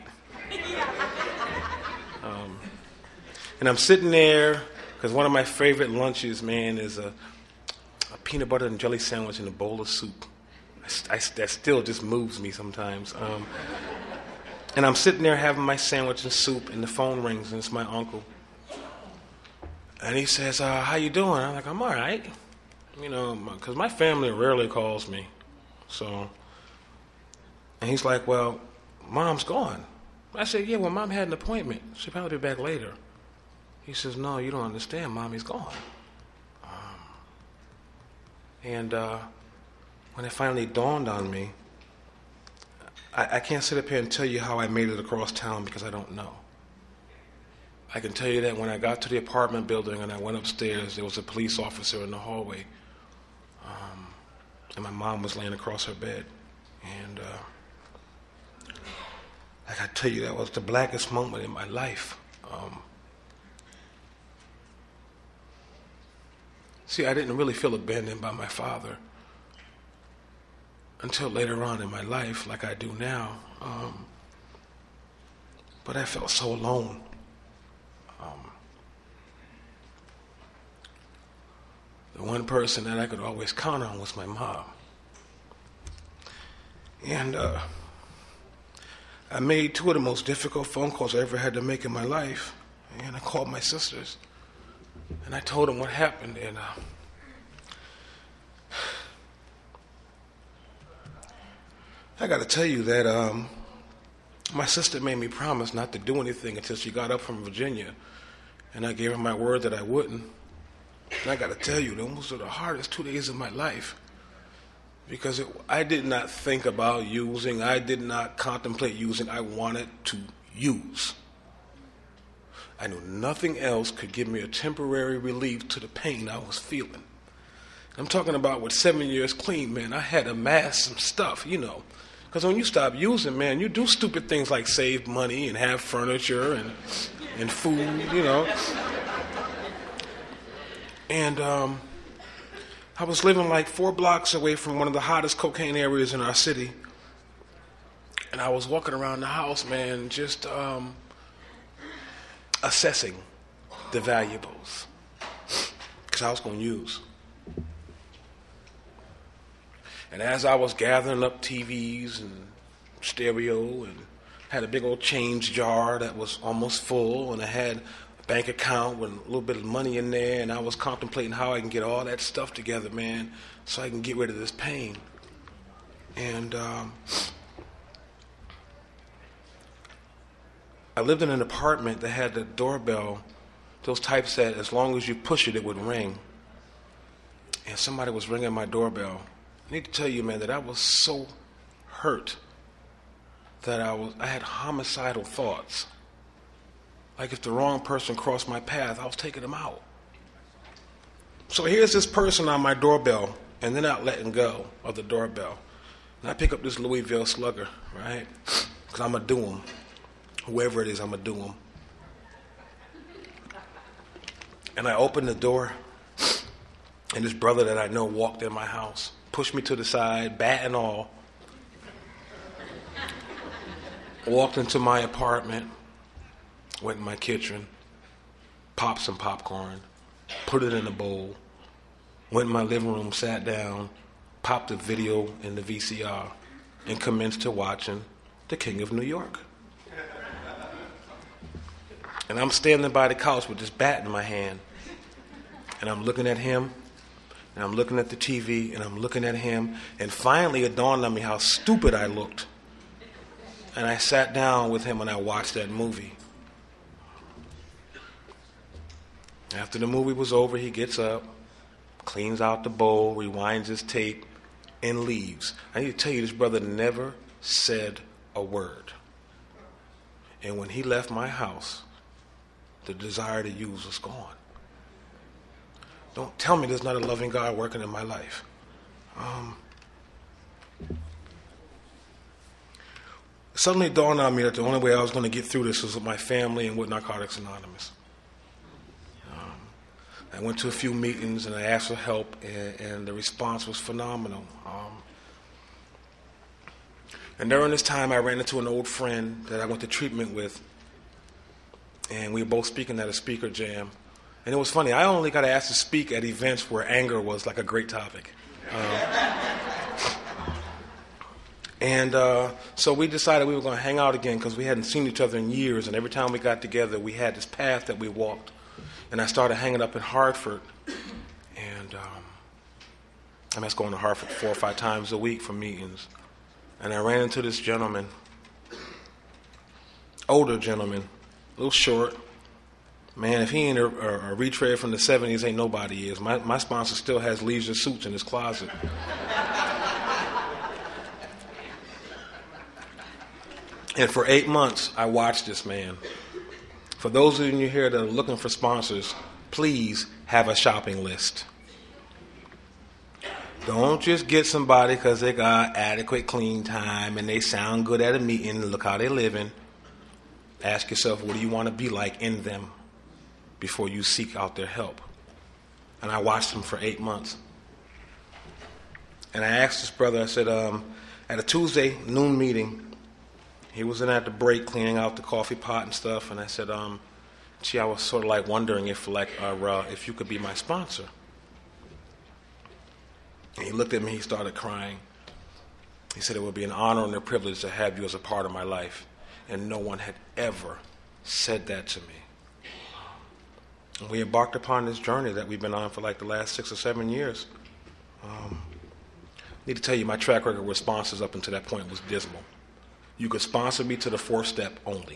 Um, and I'm sitting there, because one of my favorite lunches, man, is a, a peanut butter and jelly sandwich in a bowl of soup. I, I, that still just moves me sometimes. Um, and I'm sitting there having my sandwich and soup, and the phone rings, and it's my uncle. And he says, uh, how you doing? I'm like, I'm all right. You know, because my family rarely calls me. So, and he's like, well, Mom's gone. I said, yeah, well, Mom had an appointment. She'll probably be back later. He says, no, you don't understand. Mommy's gone. Um, and uh, when it finally dawned on me, I, I can't sit up here and tell you how I made it across town because I don't know. I can tell you that when I got to the apartment building and I went upstairs, there was a police officer in the hallway. Um, and my mom was laying across her bed. And uh, I got to tell you, that was the blackest moment in my life. Um, see, I didn't really feel abandoned by my father until later on in my life, like I do now. Um, but I felt so alone. Um, the one person that I could always count on was my mom. And uh, I made two of the most difficult phone calls I ever had to make in my life. And I called my sisters. And I told them what happened. And uh, I got to tell you that um, my sister made me promise not to do anything until she got up from Virginia. And I gave her my word that I wouldn't. And I got to tell you, those were the hardest two days of my life. Because it, I did not think about using. I did not contemplate using. I wanted to use. I knew nothing else could give me a temporary relief to the pain I was feeling. I'm talking about with seven years clean, man, I had amassed some stuff, you know. Because when you stop using, man, you do stupid things like save money and have furniture and and food, you know. And um, I was living like four blocks away from one of the hottest cocaine areas in our city. And I was walking around the house, man, just um, assessing the valuables. Because I was going to use. And as I was gathering up T Vs and stereo and had a big old change jar that was almost full, and I had a bank account with a little bit of money in there, and I was contemplating how I can get all that stuff together, man, so I can get rid of this pain. And um, I lived in an apartment that had the doorbell, those types that as long as you push it, it would ring. And somebody was ringing my doorbell. I need to tell you, man, that I was so hurt that I was I had homicidal thoughts. Like if the wrong person crossed my path, I was taking them out. So here's this person on my doorbell, and they're not letting go of the doorbell. And I pick up this Louisville Slugger, right? Because I'm going to do them. Whoever it is, I'm going to do them. And I open the door, and this brother that I know walked in my house, pushed me to the side, bat and all, walked into my apartment, went in my kitchen, popped some popcorn, put it in a bowl, went in my living room, sat down, popped a video in the V C R, and commenced to watching The King of New York. And I'm standing by the couch with this bat in my hand. And I'm looking at him. And I'm looking at the T V. And I'm looking at him. And finally it dawned on me how stupid I looked. And I sat down with him and I watched that movie. After the movie was over, he gets up, cleans out the bowl, rewinds his tape, and leaves. I need to tell you, this brother never said a word. And when he left my house, the desire to use was gone. Don't tell me there's not a loving God working in my life. Um, it suddenly dawned on me that the only way I was going to get through this was with my family and with Narcotics Anonymous. Um, I went to a few meetings and I asked for help, and, and the response was phenomenal. Um, and during this time, I ran into an old friend that I went to treatment with, and we were both speaking at a speaker jam. And it was funny, I only got asked to speak at events where anger was like a great topic. Um, and uh, so we decided we were going to hang out again because we hadn't seen each other in years, and every time we got together, we had this path that we walked. And I started hanging up in Hartford, and um, I was going to Hartford four or five times a week for meetings. And I ran into this gentleman, older gentleman, a little short. Man, if he ain't a, a, a retread from the seventies, ain't nobody is. My, my sponsor still has leisure suits in his closet. And for eight months, I watched this man. For those of you here that are looking for sponsors, please have a shopping list. Don't just get somebody because they got adequate clean time and they sound good at a meeting and look how they're living. Ask yourself, what do you want to be like in them before you seek out their help? And I watched him for eight months. And I asked this brother, I said, um, at a Tuesday noon meeting, he was in at the break cleaning out the coffee pot and stuff, and I said, um, gee, I was sort of like wondering if like uh, uh, if you could be my sponsor. And he looked at me, he started crying. He said, it would be an honor and a privilege to have you as a part of my life. And no one had ever said that to me. And we embarked upon this journey that we've been on for like the last six or seven years. Um, I need to tell you, my track record with sponsors up until that point was dismal. You could sponsor me to the fourth step only.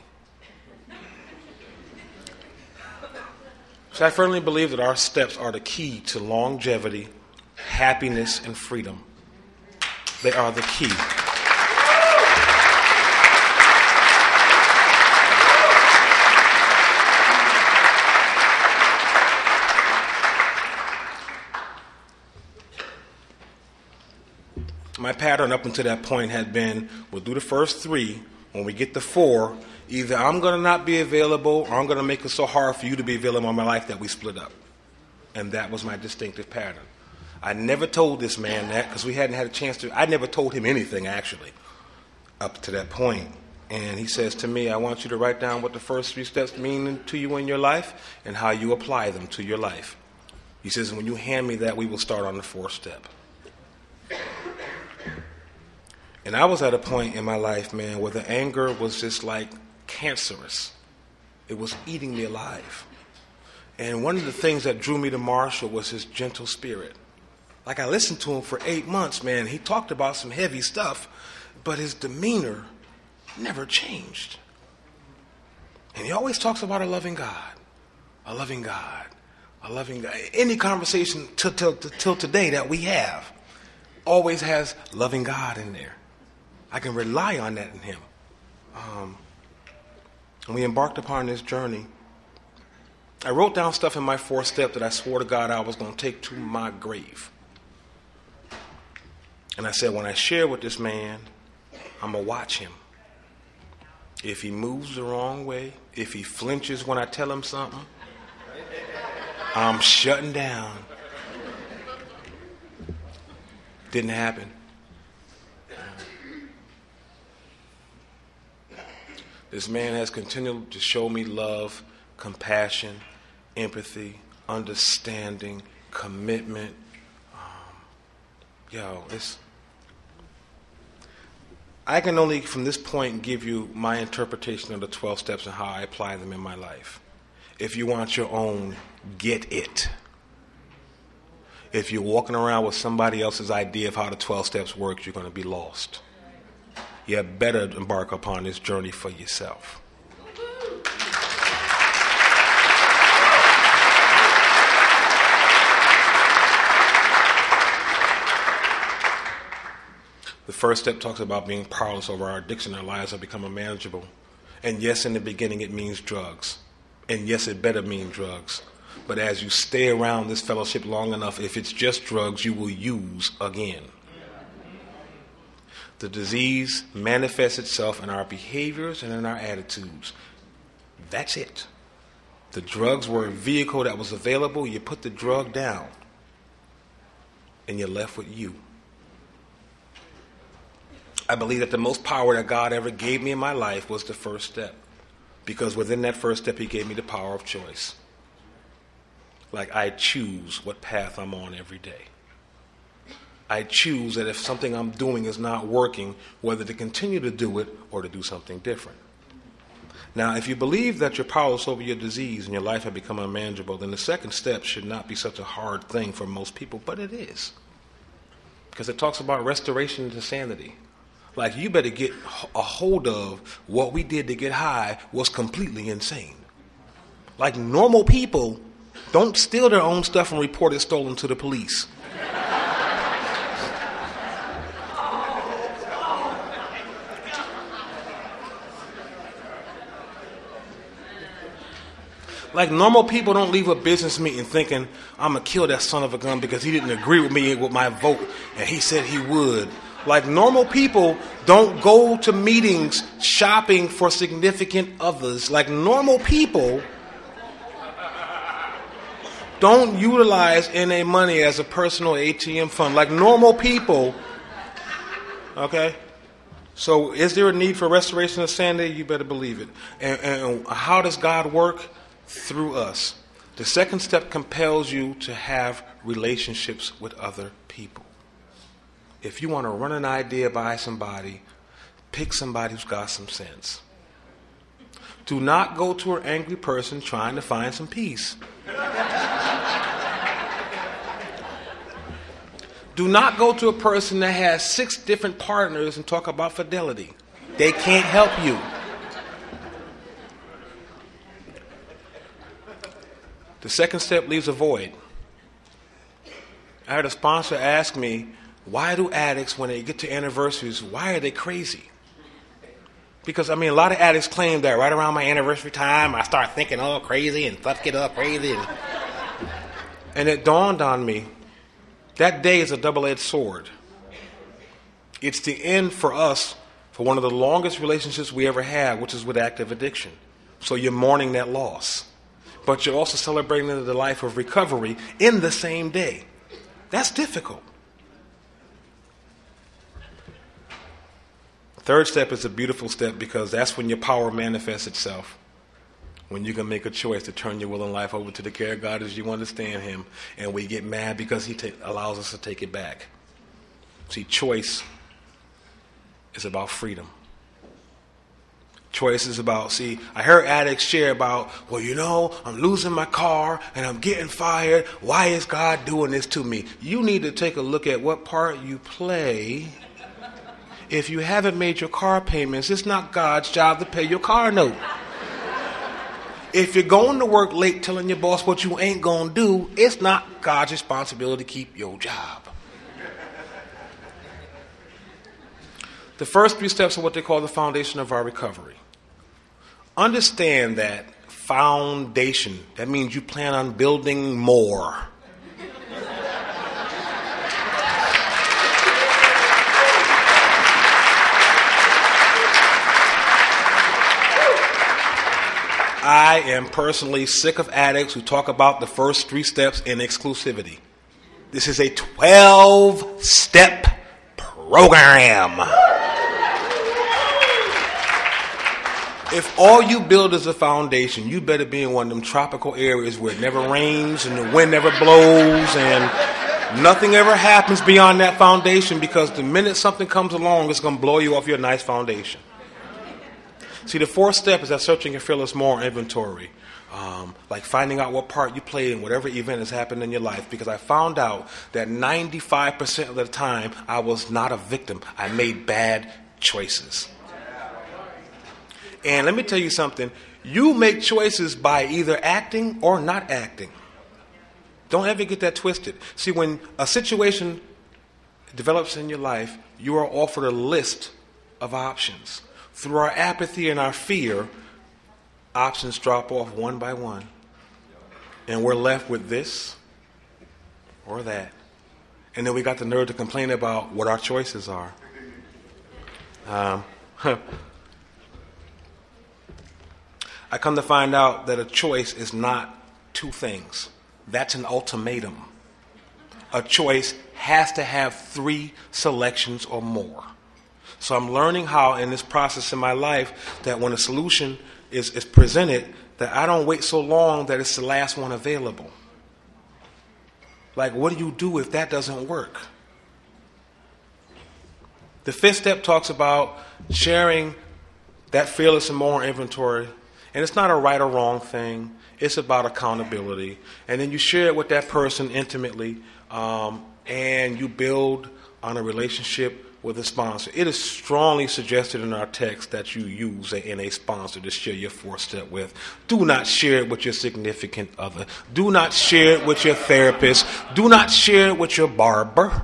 So I firmly believe that our steps are the key to longevity, happiness, and freedom. They are the key. My pattern up until that point had been, we'll do the first three. When we get to four, either I'm going to not be available or I'm going to make it so hard for you to be available in my life that we split up. And that was my distinctive pattern. I never told this man that because we hadn't had a chance to. I never told him anything, actually, up to that point. And he says to me, I want you to write down what the first three steps mean to you in your life and how you apply them to your life. He says, when you hand me that, we will start on the fourth step. And I was at a point in my life, man, where the anger was just like cancerous. It was eating me alive. And one of the things that drew me to Marshall was his gentle spirit. Like, I listened to him for eight months, man. He talked about some heavy stuff, but his demeanor never changed. And he always talks about a loving God, a loving God, a loving God. Any conversation till, till, till today that we have always has loving God in there. I can rely on that in him. Um, and we embarked upon this journey. I wrote down stuff in my fourth step that I swore to God I was going to take to my grave. And I said, when I share with this man, I'm going to watch him. If he moves the wrong way, if he flinches when I tell him something, I'm shutting down. Didn't happen. This man has continued to show me love, compassion, empathy, understanding, commitment. Um, yo, it's I can only, from this point, give you my interpretation of the twelve steps and how I apply them in my life. If you want your own, get it. If you're walking around with somebody else's idea of how the twelve steps work, you're going to be lost. You better embark upon this journey for yourself. The first step talks about being powerless over our addiction. Our lives have become unmanageable. And yes, in the beginning it means drugs. And yes, it better mean drugs. But as you stay around this fellowship long enough, if it's just drugs, you will use again. The disease manifests itself in our behaviors and in our attitudes. That's it. The drugs were a vehicle that was available. You put the drug down, and you're left with you. I believe that the most power that God ever gave me in my life was the first step. Because within that first step, he gave me the power of choice. Like I choose what path I'm on every day. I choose that if something I'm doing is not working, whether to continue to do it or to do something different. Now, if you believe that you're powerless over your disease and your life has become unmanageable, then the second step should not be such a hard thing for most people, but it is. Because it talks about restoration to sanity. Like, you better get a hold of what we did to get high was completely insane. Like, normal people don't steal their own stuff and report it stolen to the police. Like, normal people don't leave a business meeting thinking, I'm going to kill that son of a gun because he didn't agree with me with my vote and he said he would. Like, normal people don't go to meetings shopping for significant others. Like, normal people don't utilize N A money as a personal A T M fund. Like, normal people, okay? So is there a need for restoration of sanity? You better believe it. And, and how does God work? Through us. The second step compels you to have relationships with other people. If you want to run an idea by somebody, pick somebody who's got some sense. Do not go to an angry person trying to find some peace. Do not go to a person that has six different partners and talk about fidelity. They can't help you. The second step leaves a void. I had a sponsor ask me, why do addicts, when they get to anniversaries, why are they crazy? Because, I mean, a lot of addicts claim that right around my anniversary time, I start thinking all crazy and stuff get all crazy. And, and it dawned on me, that day is a double-edged sword. It's the end for us for one of the longest relationships we ever had, which is with active addiction. So you're mourning that loss. But you're also celebrating the life of recovery in the same day. That's difficult. Third step is a beautiful step because that's when your power manifests itself. When you can make a choice to turn your will and life over to the care of God as you understand him. And we get mad because he ta- allows us to take it back. See, choice is about freedom. Choice is about, see, I heard addicts share about, well, you know, I'm losing my car and I'm getting fired. Why is God doing this to me? You need to take a look at what part you play. If you haven't made your car payments, it's not God's job to pay your car note. If you're going to work late telling your boss what you ain't going to do, it's not God's responsibility to keep your job. The first three steps are what they call the foundation of our recovery. Understand that foundation, that means you plan on building more. I am personally sick of addicts who talk about the first three steps in exclusivity. This is a twelve-step program. If all you build is a foundation, you better be in one of them tropical areas where it never rains and the wind never blows and Nothing ever happens beyond that foundation, because the minute something comes along, it's going to blow you off your nice foundation. See, the fourth step is that searching your fearless moral inventory. Um, like finding out what part you played in whatever event has happened in your life. Because I found out that ninety-five percent of the time I was not a victim. I made bad choices. And let me tell you something. You make choices by either acting or not acting. Don't ever get that twisted. See, when a situation develops in your life, you are offered a list of options. Through our apathy and our fear, options drop off one by one. And we're left with this or that. And then we got the nerve to complain about what our choices are. Um, I come to find out that a choice is not two things. That's an ultimatum. A choice has to have three selections or more. So I'm learning how in this process in my life that when a solution is, is presented, that I don't wait so long that it's the last one available. Like, what do you do if that doesn't work? The fifth step talks about sharing that fearless and moral inventory. And it's not a right or wrong thing. It's about accountability. And then you share it with that person intimately, um, and you build on a relationship with a sponsor. It is strongly suggested in our text that you use a N A sponsor to share your fourth step with. Do not share it with your significant other. Do not share it with your therapist. Do not share it with your barber.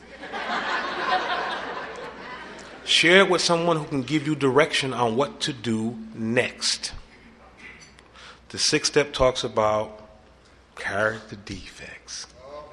Share it with someone who can give you direction on what to do next. The sixth step talks about character defects.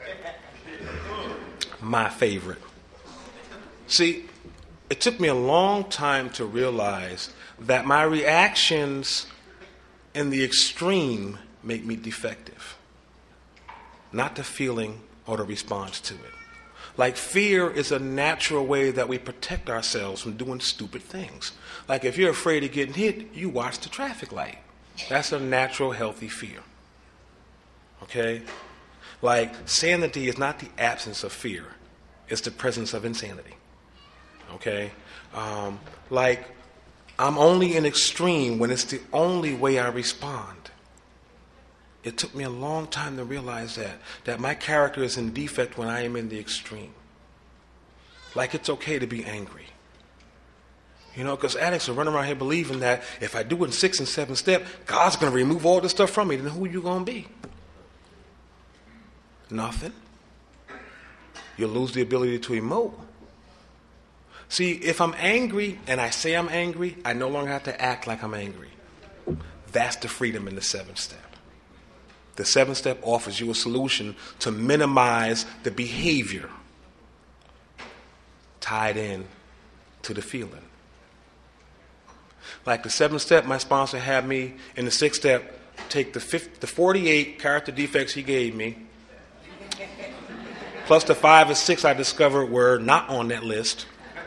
My favorite. See, it took me a long time to realize that my reactions in the extreme make me defective, not the feeling or the response to it. Like, fear is a natural way that we protect ourselves from doing stupid things. Like, if you're afraid of getting hit, you watch the traffic light. That's a natural, healthy fear. Okay? Like, sanity is not the absence of fear. It's the presence of insanity. Okay? Um, like, I'm only in extreme when it's the only way I respond. It took me a long time to realize that, that my character is in defect when I am in the extreme. Like, it's okay to be angry. You know, because addicts are running around here believing that if I do it in six and seven step, God's going to remove all this stuff from me. Then who are you going to be? Nothing. You'll lose the ability to emote. See, if I'm angry and I say I'm angry, I no longer have to act like I'm angry. That's the freedom in the seventh step. The seventh step offers you a solution to minimize the behavior tied in to the feeling. Like the seventh step, my sponsor had me in the sixth step take the fifty, the forty-eight character defects he gave me, plus the five or six I discovered were not on that list.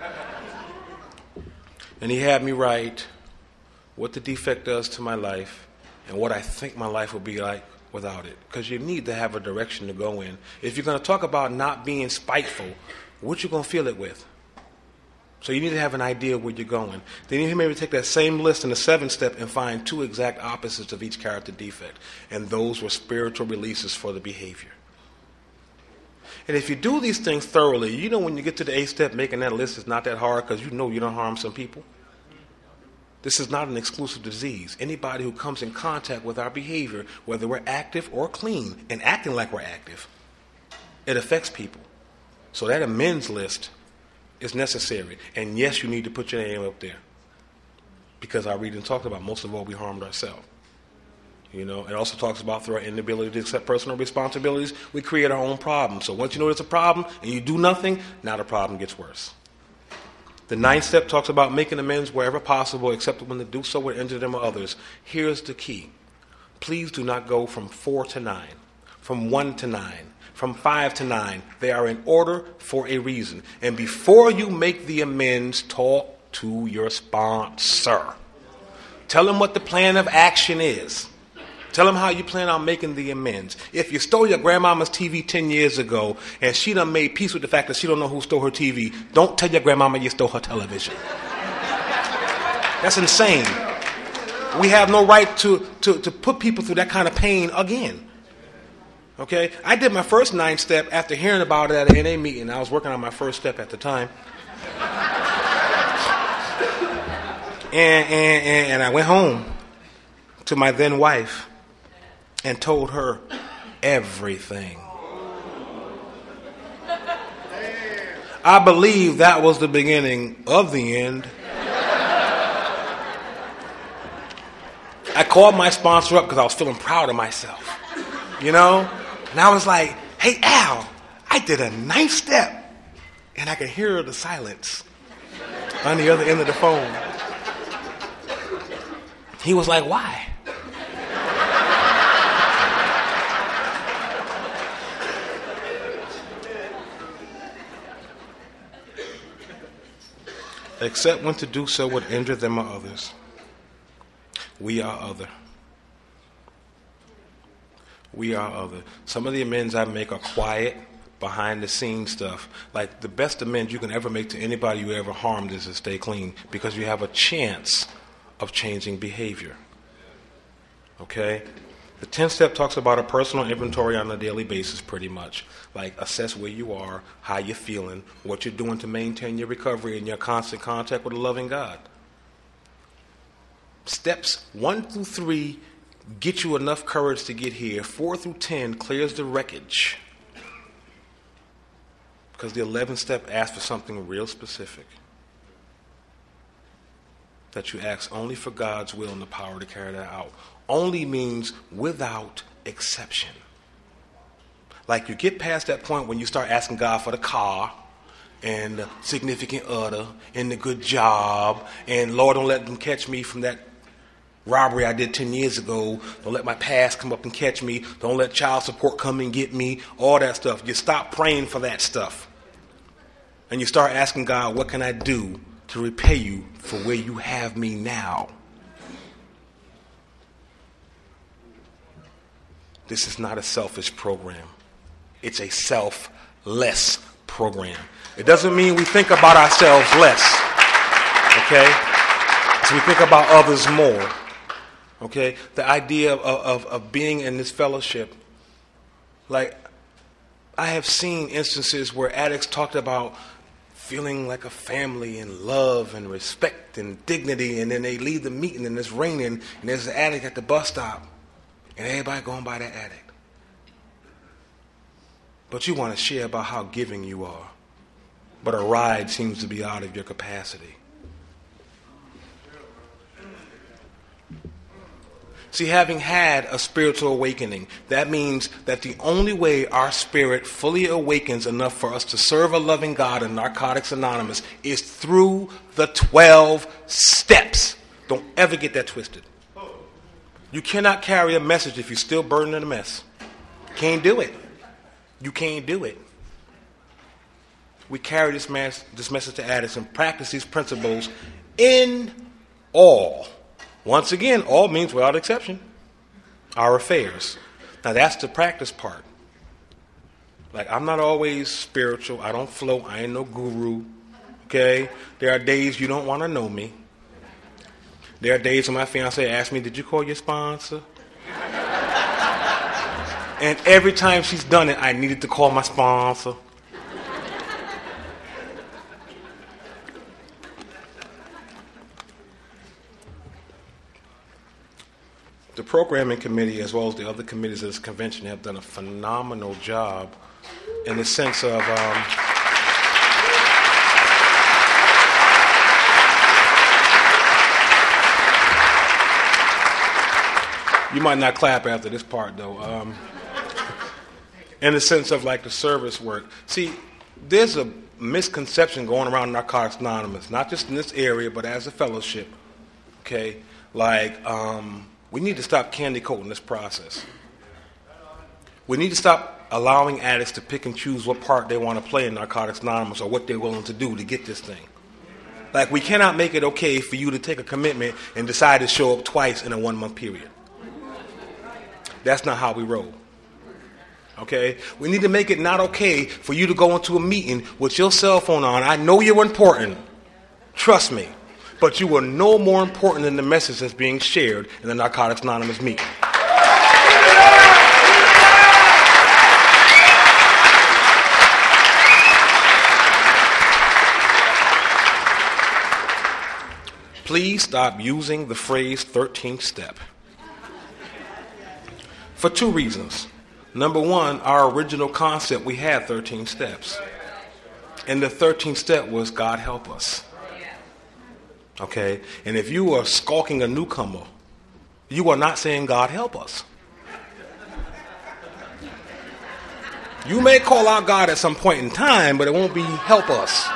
And he had me write what the defect does to my life and what I think my life would be like without it. Because you need to have a direction to go in. If you're going to talk about not being spiteful, what you going to fill it with? So you need to have an idea of where you're going. Then you maybe take that same list in the seventh step and find two exact opposites of each character defect. And those were spiritual releases for the behavior. And if you do these things thoroughly, you know when you get to the eighth step, making that list is not that hard because you know you don't harm some people. This is not an exclusive disease. Anybody who comes in contact with our behavior, whether we're active or clean, and acting like we're active, it affects people. So that amends list is necessary. And yes, you need to put your name up there. Because our reading talked about most of all we harmed ourselves. You know, it also talks about through our inability to accept personal responsibilities, we create our own problems. So once you know there's a problem and you do nothing, now the problem gets worse. The ninth step talks about making amends wherever possible, except when to do so would injure them or others. Here's the key. Please do not go from four to nine, from one to nine, from five to nine. They are in order for a reason. And before you make the amends, talk to your sponsor. Tell them what the plan of action is. Tell them how you plan on making the amends. If you stole your grandmama's T V ten years ago and she done made peace with the fact that she don't know who stole her T V, don't tell your grandmama you stole her television. That's insane. We have no right to, to, to put people through that kind of pain again. Okay? I did my first nine step after hearing about it at an N A meeting. I was working on my first step at the time. And, and, and, and I went home to my then wife and told her everything. I believe that was the beginning of the end. I called my sponsor up because I was feeling proud of myself, you know? And I was like, hey, Al, I did a ninth step. And I could hear the silence on the other end of the phone. He was like, why? Except when to do so would injure them or others. We are other. We are other. Some of the amends I make are quiet, behind the scenes stuff. Like the best amends you can ever make to anybody you ever harmed is to stay clean, because you have a chance of changing behavior. Okay? The tenth step talks about a personal inventory on a daily basis, pretty much. Like assess where you are, how you're feeling, what you're doing to maintain your recovery and your constant contact with a loving God. Steps one through three get you enough courage to get here. Four through ten clears the wreckage. Because the eleventh step asks for something real specific. That you ask only for God's will and the power to carry that out. Only means without exception. Like you get past that point when you start asking God for the car and the significant other and the good job, and Lord, don't let them catch me from that robbery I did ten years ago. Don't let my past come up and catch me. Don't let child support come and get me. All that stuff. You stop praying for that stuff. And you start asking God, what can I do to repay you for where you have me now? This is not a selfish program. It's a selfless program. It doesn't mean we think about ourselves less. Okay? So we think about others more. Okay? The idea of, of, of being in this fellowship, like, I have seen instances where addicts talked about feeling like a family and love and respect and dignity, and then they leave the meeting and it's raining and there's an addict at the bus stop and everybody going by that addict. But you want to share about how giving you are, but a ride seems to be out of your capacity. See, having had a spiritual awakening, that means that the only way our spirit fully awakens enough for us to serve a loving God in Narcotics Anonymous is through the twelve steps. Don't ever get that twisted. You cannot carry a message if you're still burdened in a mess. Can't do it. You can't do it. We carry this, mass, this message to addicts and practice these principles in all. Once again, all means without exception. Our affairs. Now that's the practice part. Like, I'm not always spiritual. I don't float. I ain't no guru. Okay? There are days you don't want to know me. There are days when my fiance asks me, did you call your sponsor? And every time she's done it, I needed to call my sponsor. The programming committee, as well as the other committees of this convention, have done a phenomenal job in the sense of um, you might not clap after this part, though. Um, in the sense of like the service work. See, there's a misconception going around Narcotics Anonymous, not just in this area, but as a fellowship. Okay, like. Um, We need to stop candy coating this process. We need to stop allowing addicts to pick and choose what part they want to play in Narcotics Anonymous or what they're willing to do to get this thing. Like, we cannot make it okay for you to take a commitment and decide to show up twice in a one-month period. That's not how we roll. Okay? We need to make it not okay for you to go into a meeting with your cell phone on. I know you're important. Trust me. But you are no more important than the message that's being shared in the Narcotics Anonymous meeting. Please stop using the phrase thirteenth step. For two reasons. Number one, our original concept, we had thirteen steps. And the thirteenth step was God help us. Okay? And if you are skulking a newcomer, you are not saying God help us. You may call out God at some point in time, but it won't be help us.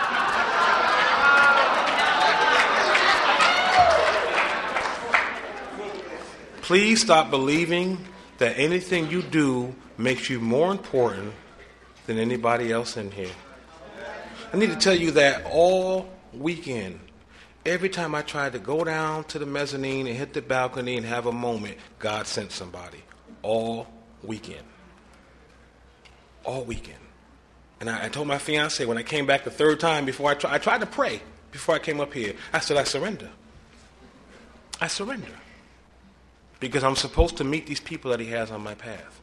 Please stop believing that anything you do makes you more important than anybody else in here. I need to tell you that all weekend, every time I tried to go down to the mezzanine and hit the balcony and have a moment, God sent somebody. All weekend. All weekend. And I, I told my fiance when I came back the third time before I, try, I tried to pray before I came up here. I said, I surrender. I surrender. Because I'm supposed to meet these people that he has on my path.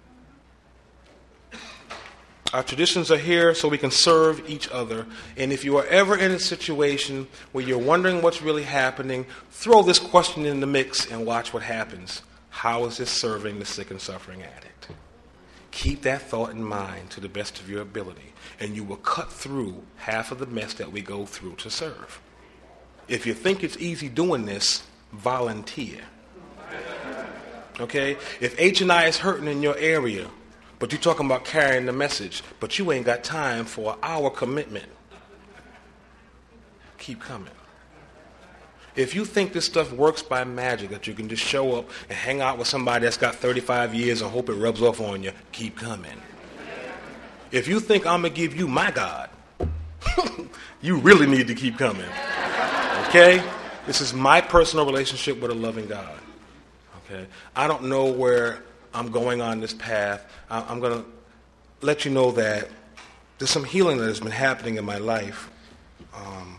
Our traditions are here so we can serve each other. And if you are ever in a situation where you're wondering what's really happening, throw this question in the mix and watch what happens. How is this serving the sick and suffering addict? Keep that thought in mind to the best of your ability, and you will cut through half of the mess that we go through to serve. If you think it's easy doing this, volunteer. Okay? If H and I is hurting in your area, but you're talking about carrying the message, but you ain't got time for an hour commitment, keep coming. If you think this stuff works by magic, that you can just show up and hang out with somebody that's got thirty-five years and hope it rubs off on you, keep coming. If you think I'm going to give you my God, you really need to keep coming. Okay? This is my personal relationship with a loving God. Okay? I don't know where I'm going on this path. I'm going to let you know that there's some healing that has been happening in my life. Um,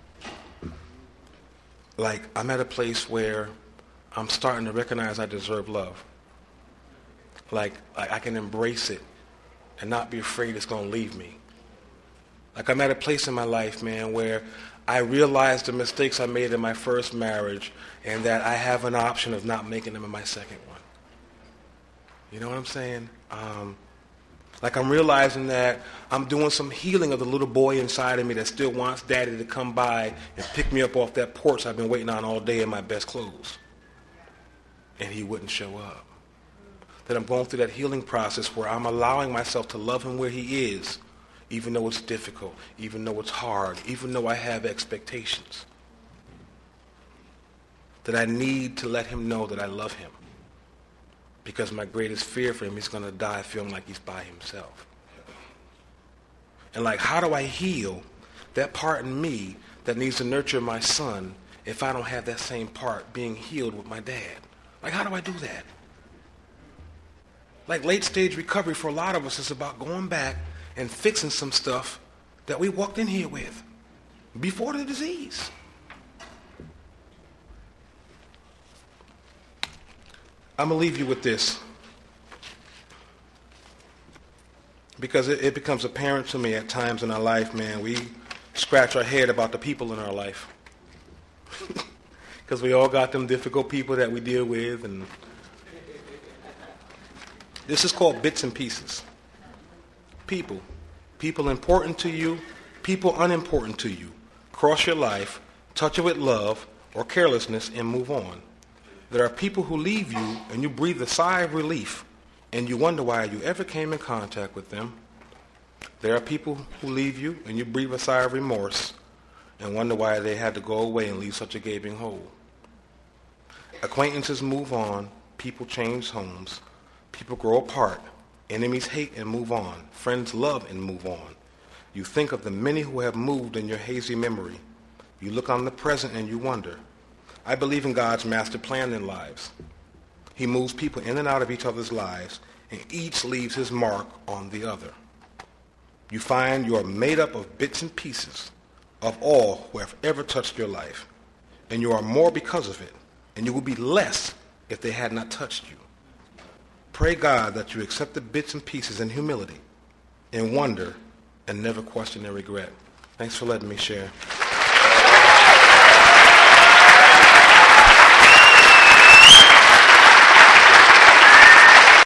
like, I'm at a place where I'm starting to recognize I deserve love. Like, I, I can embrace it and not be afraid it's going to leave me. Like, I'm at a place in my life, man, where I realized the mistakes I made in my first marriage and that I have an option of not making them in my second one. You know what I'm saying? Um, like I'm realizing that I'm doing some healing of the little boy inside of me that still wants daddy to come by and pick me up off that porch I've been waiting on all day in my best clothes. And he wouldn't show up. That I'm going through that healing process where I'm allowing myself to love him where he is, even though it's difficult, even though it's hard, even though I have expectations. That I need to let him know that I love him. Because my greatest fear for him, he's going to die feeling like he's by himself. And like, how do I heal that part in me that needs to nurture my son if I don't have that same part being healed with my dad? Like, how do I do that? Like, late stage recovery for a lot of us is about going back and fixing some stuff that we walked in here with before the disease. I'm going to leave you with this. Because it, it becomes apparent to me at times in our life, man, we scratch our head about the people in our life. Because we all got them difficult people that we deal with. And this is called bits and pieces. People. People important to you, people unimportant to you. Cross your life, touch it with love or carelessness, and move on. There are people who leave you and you breathe a sigh of relief and you wonder why you ever came in contact with them. There are people who leave you and you breathe a sigh of remorse and wonder why they had to go away and leave such a gaping hole. Acquaintances move on, people change homes, people grow apart, enemies hate and move on, friends love and move on. You think of the many who have moved in your hazy memory. You look on the present and you wonder. I believe in God's master plan in lives. He moves people in and out of each other's lives, and each leaves his mark on the other. You find you are made up of bits and pieces of all who have ever touched your life, and you are more because of it, and you will be less if they had not touched you. Pray God that you accept the bits and pieces in humility, in wonder, and never question or regret. Thanks for letting me share.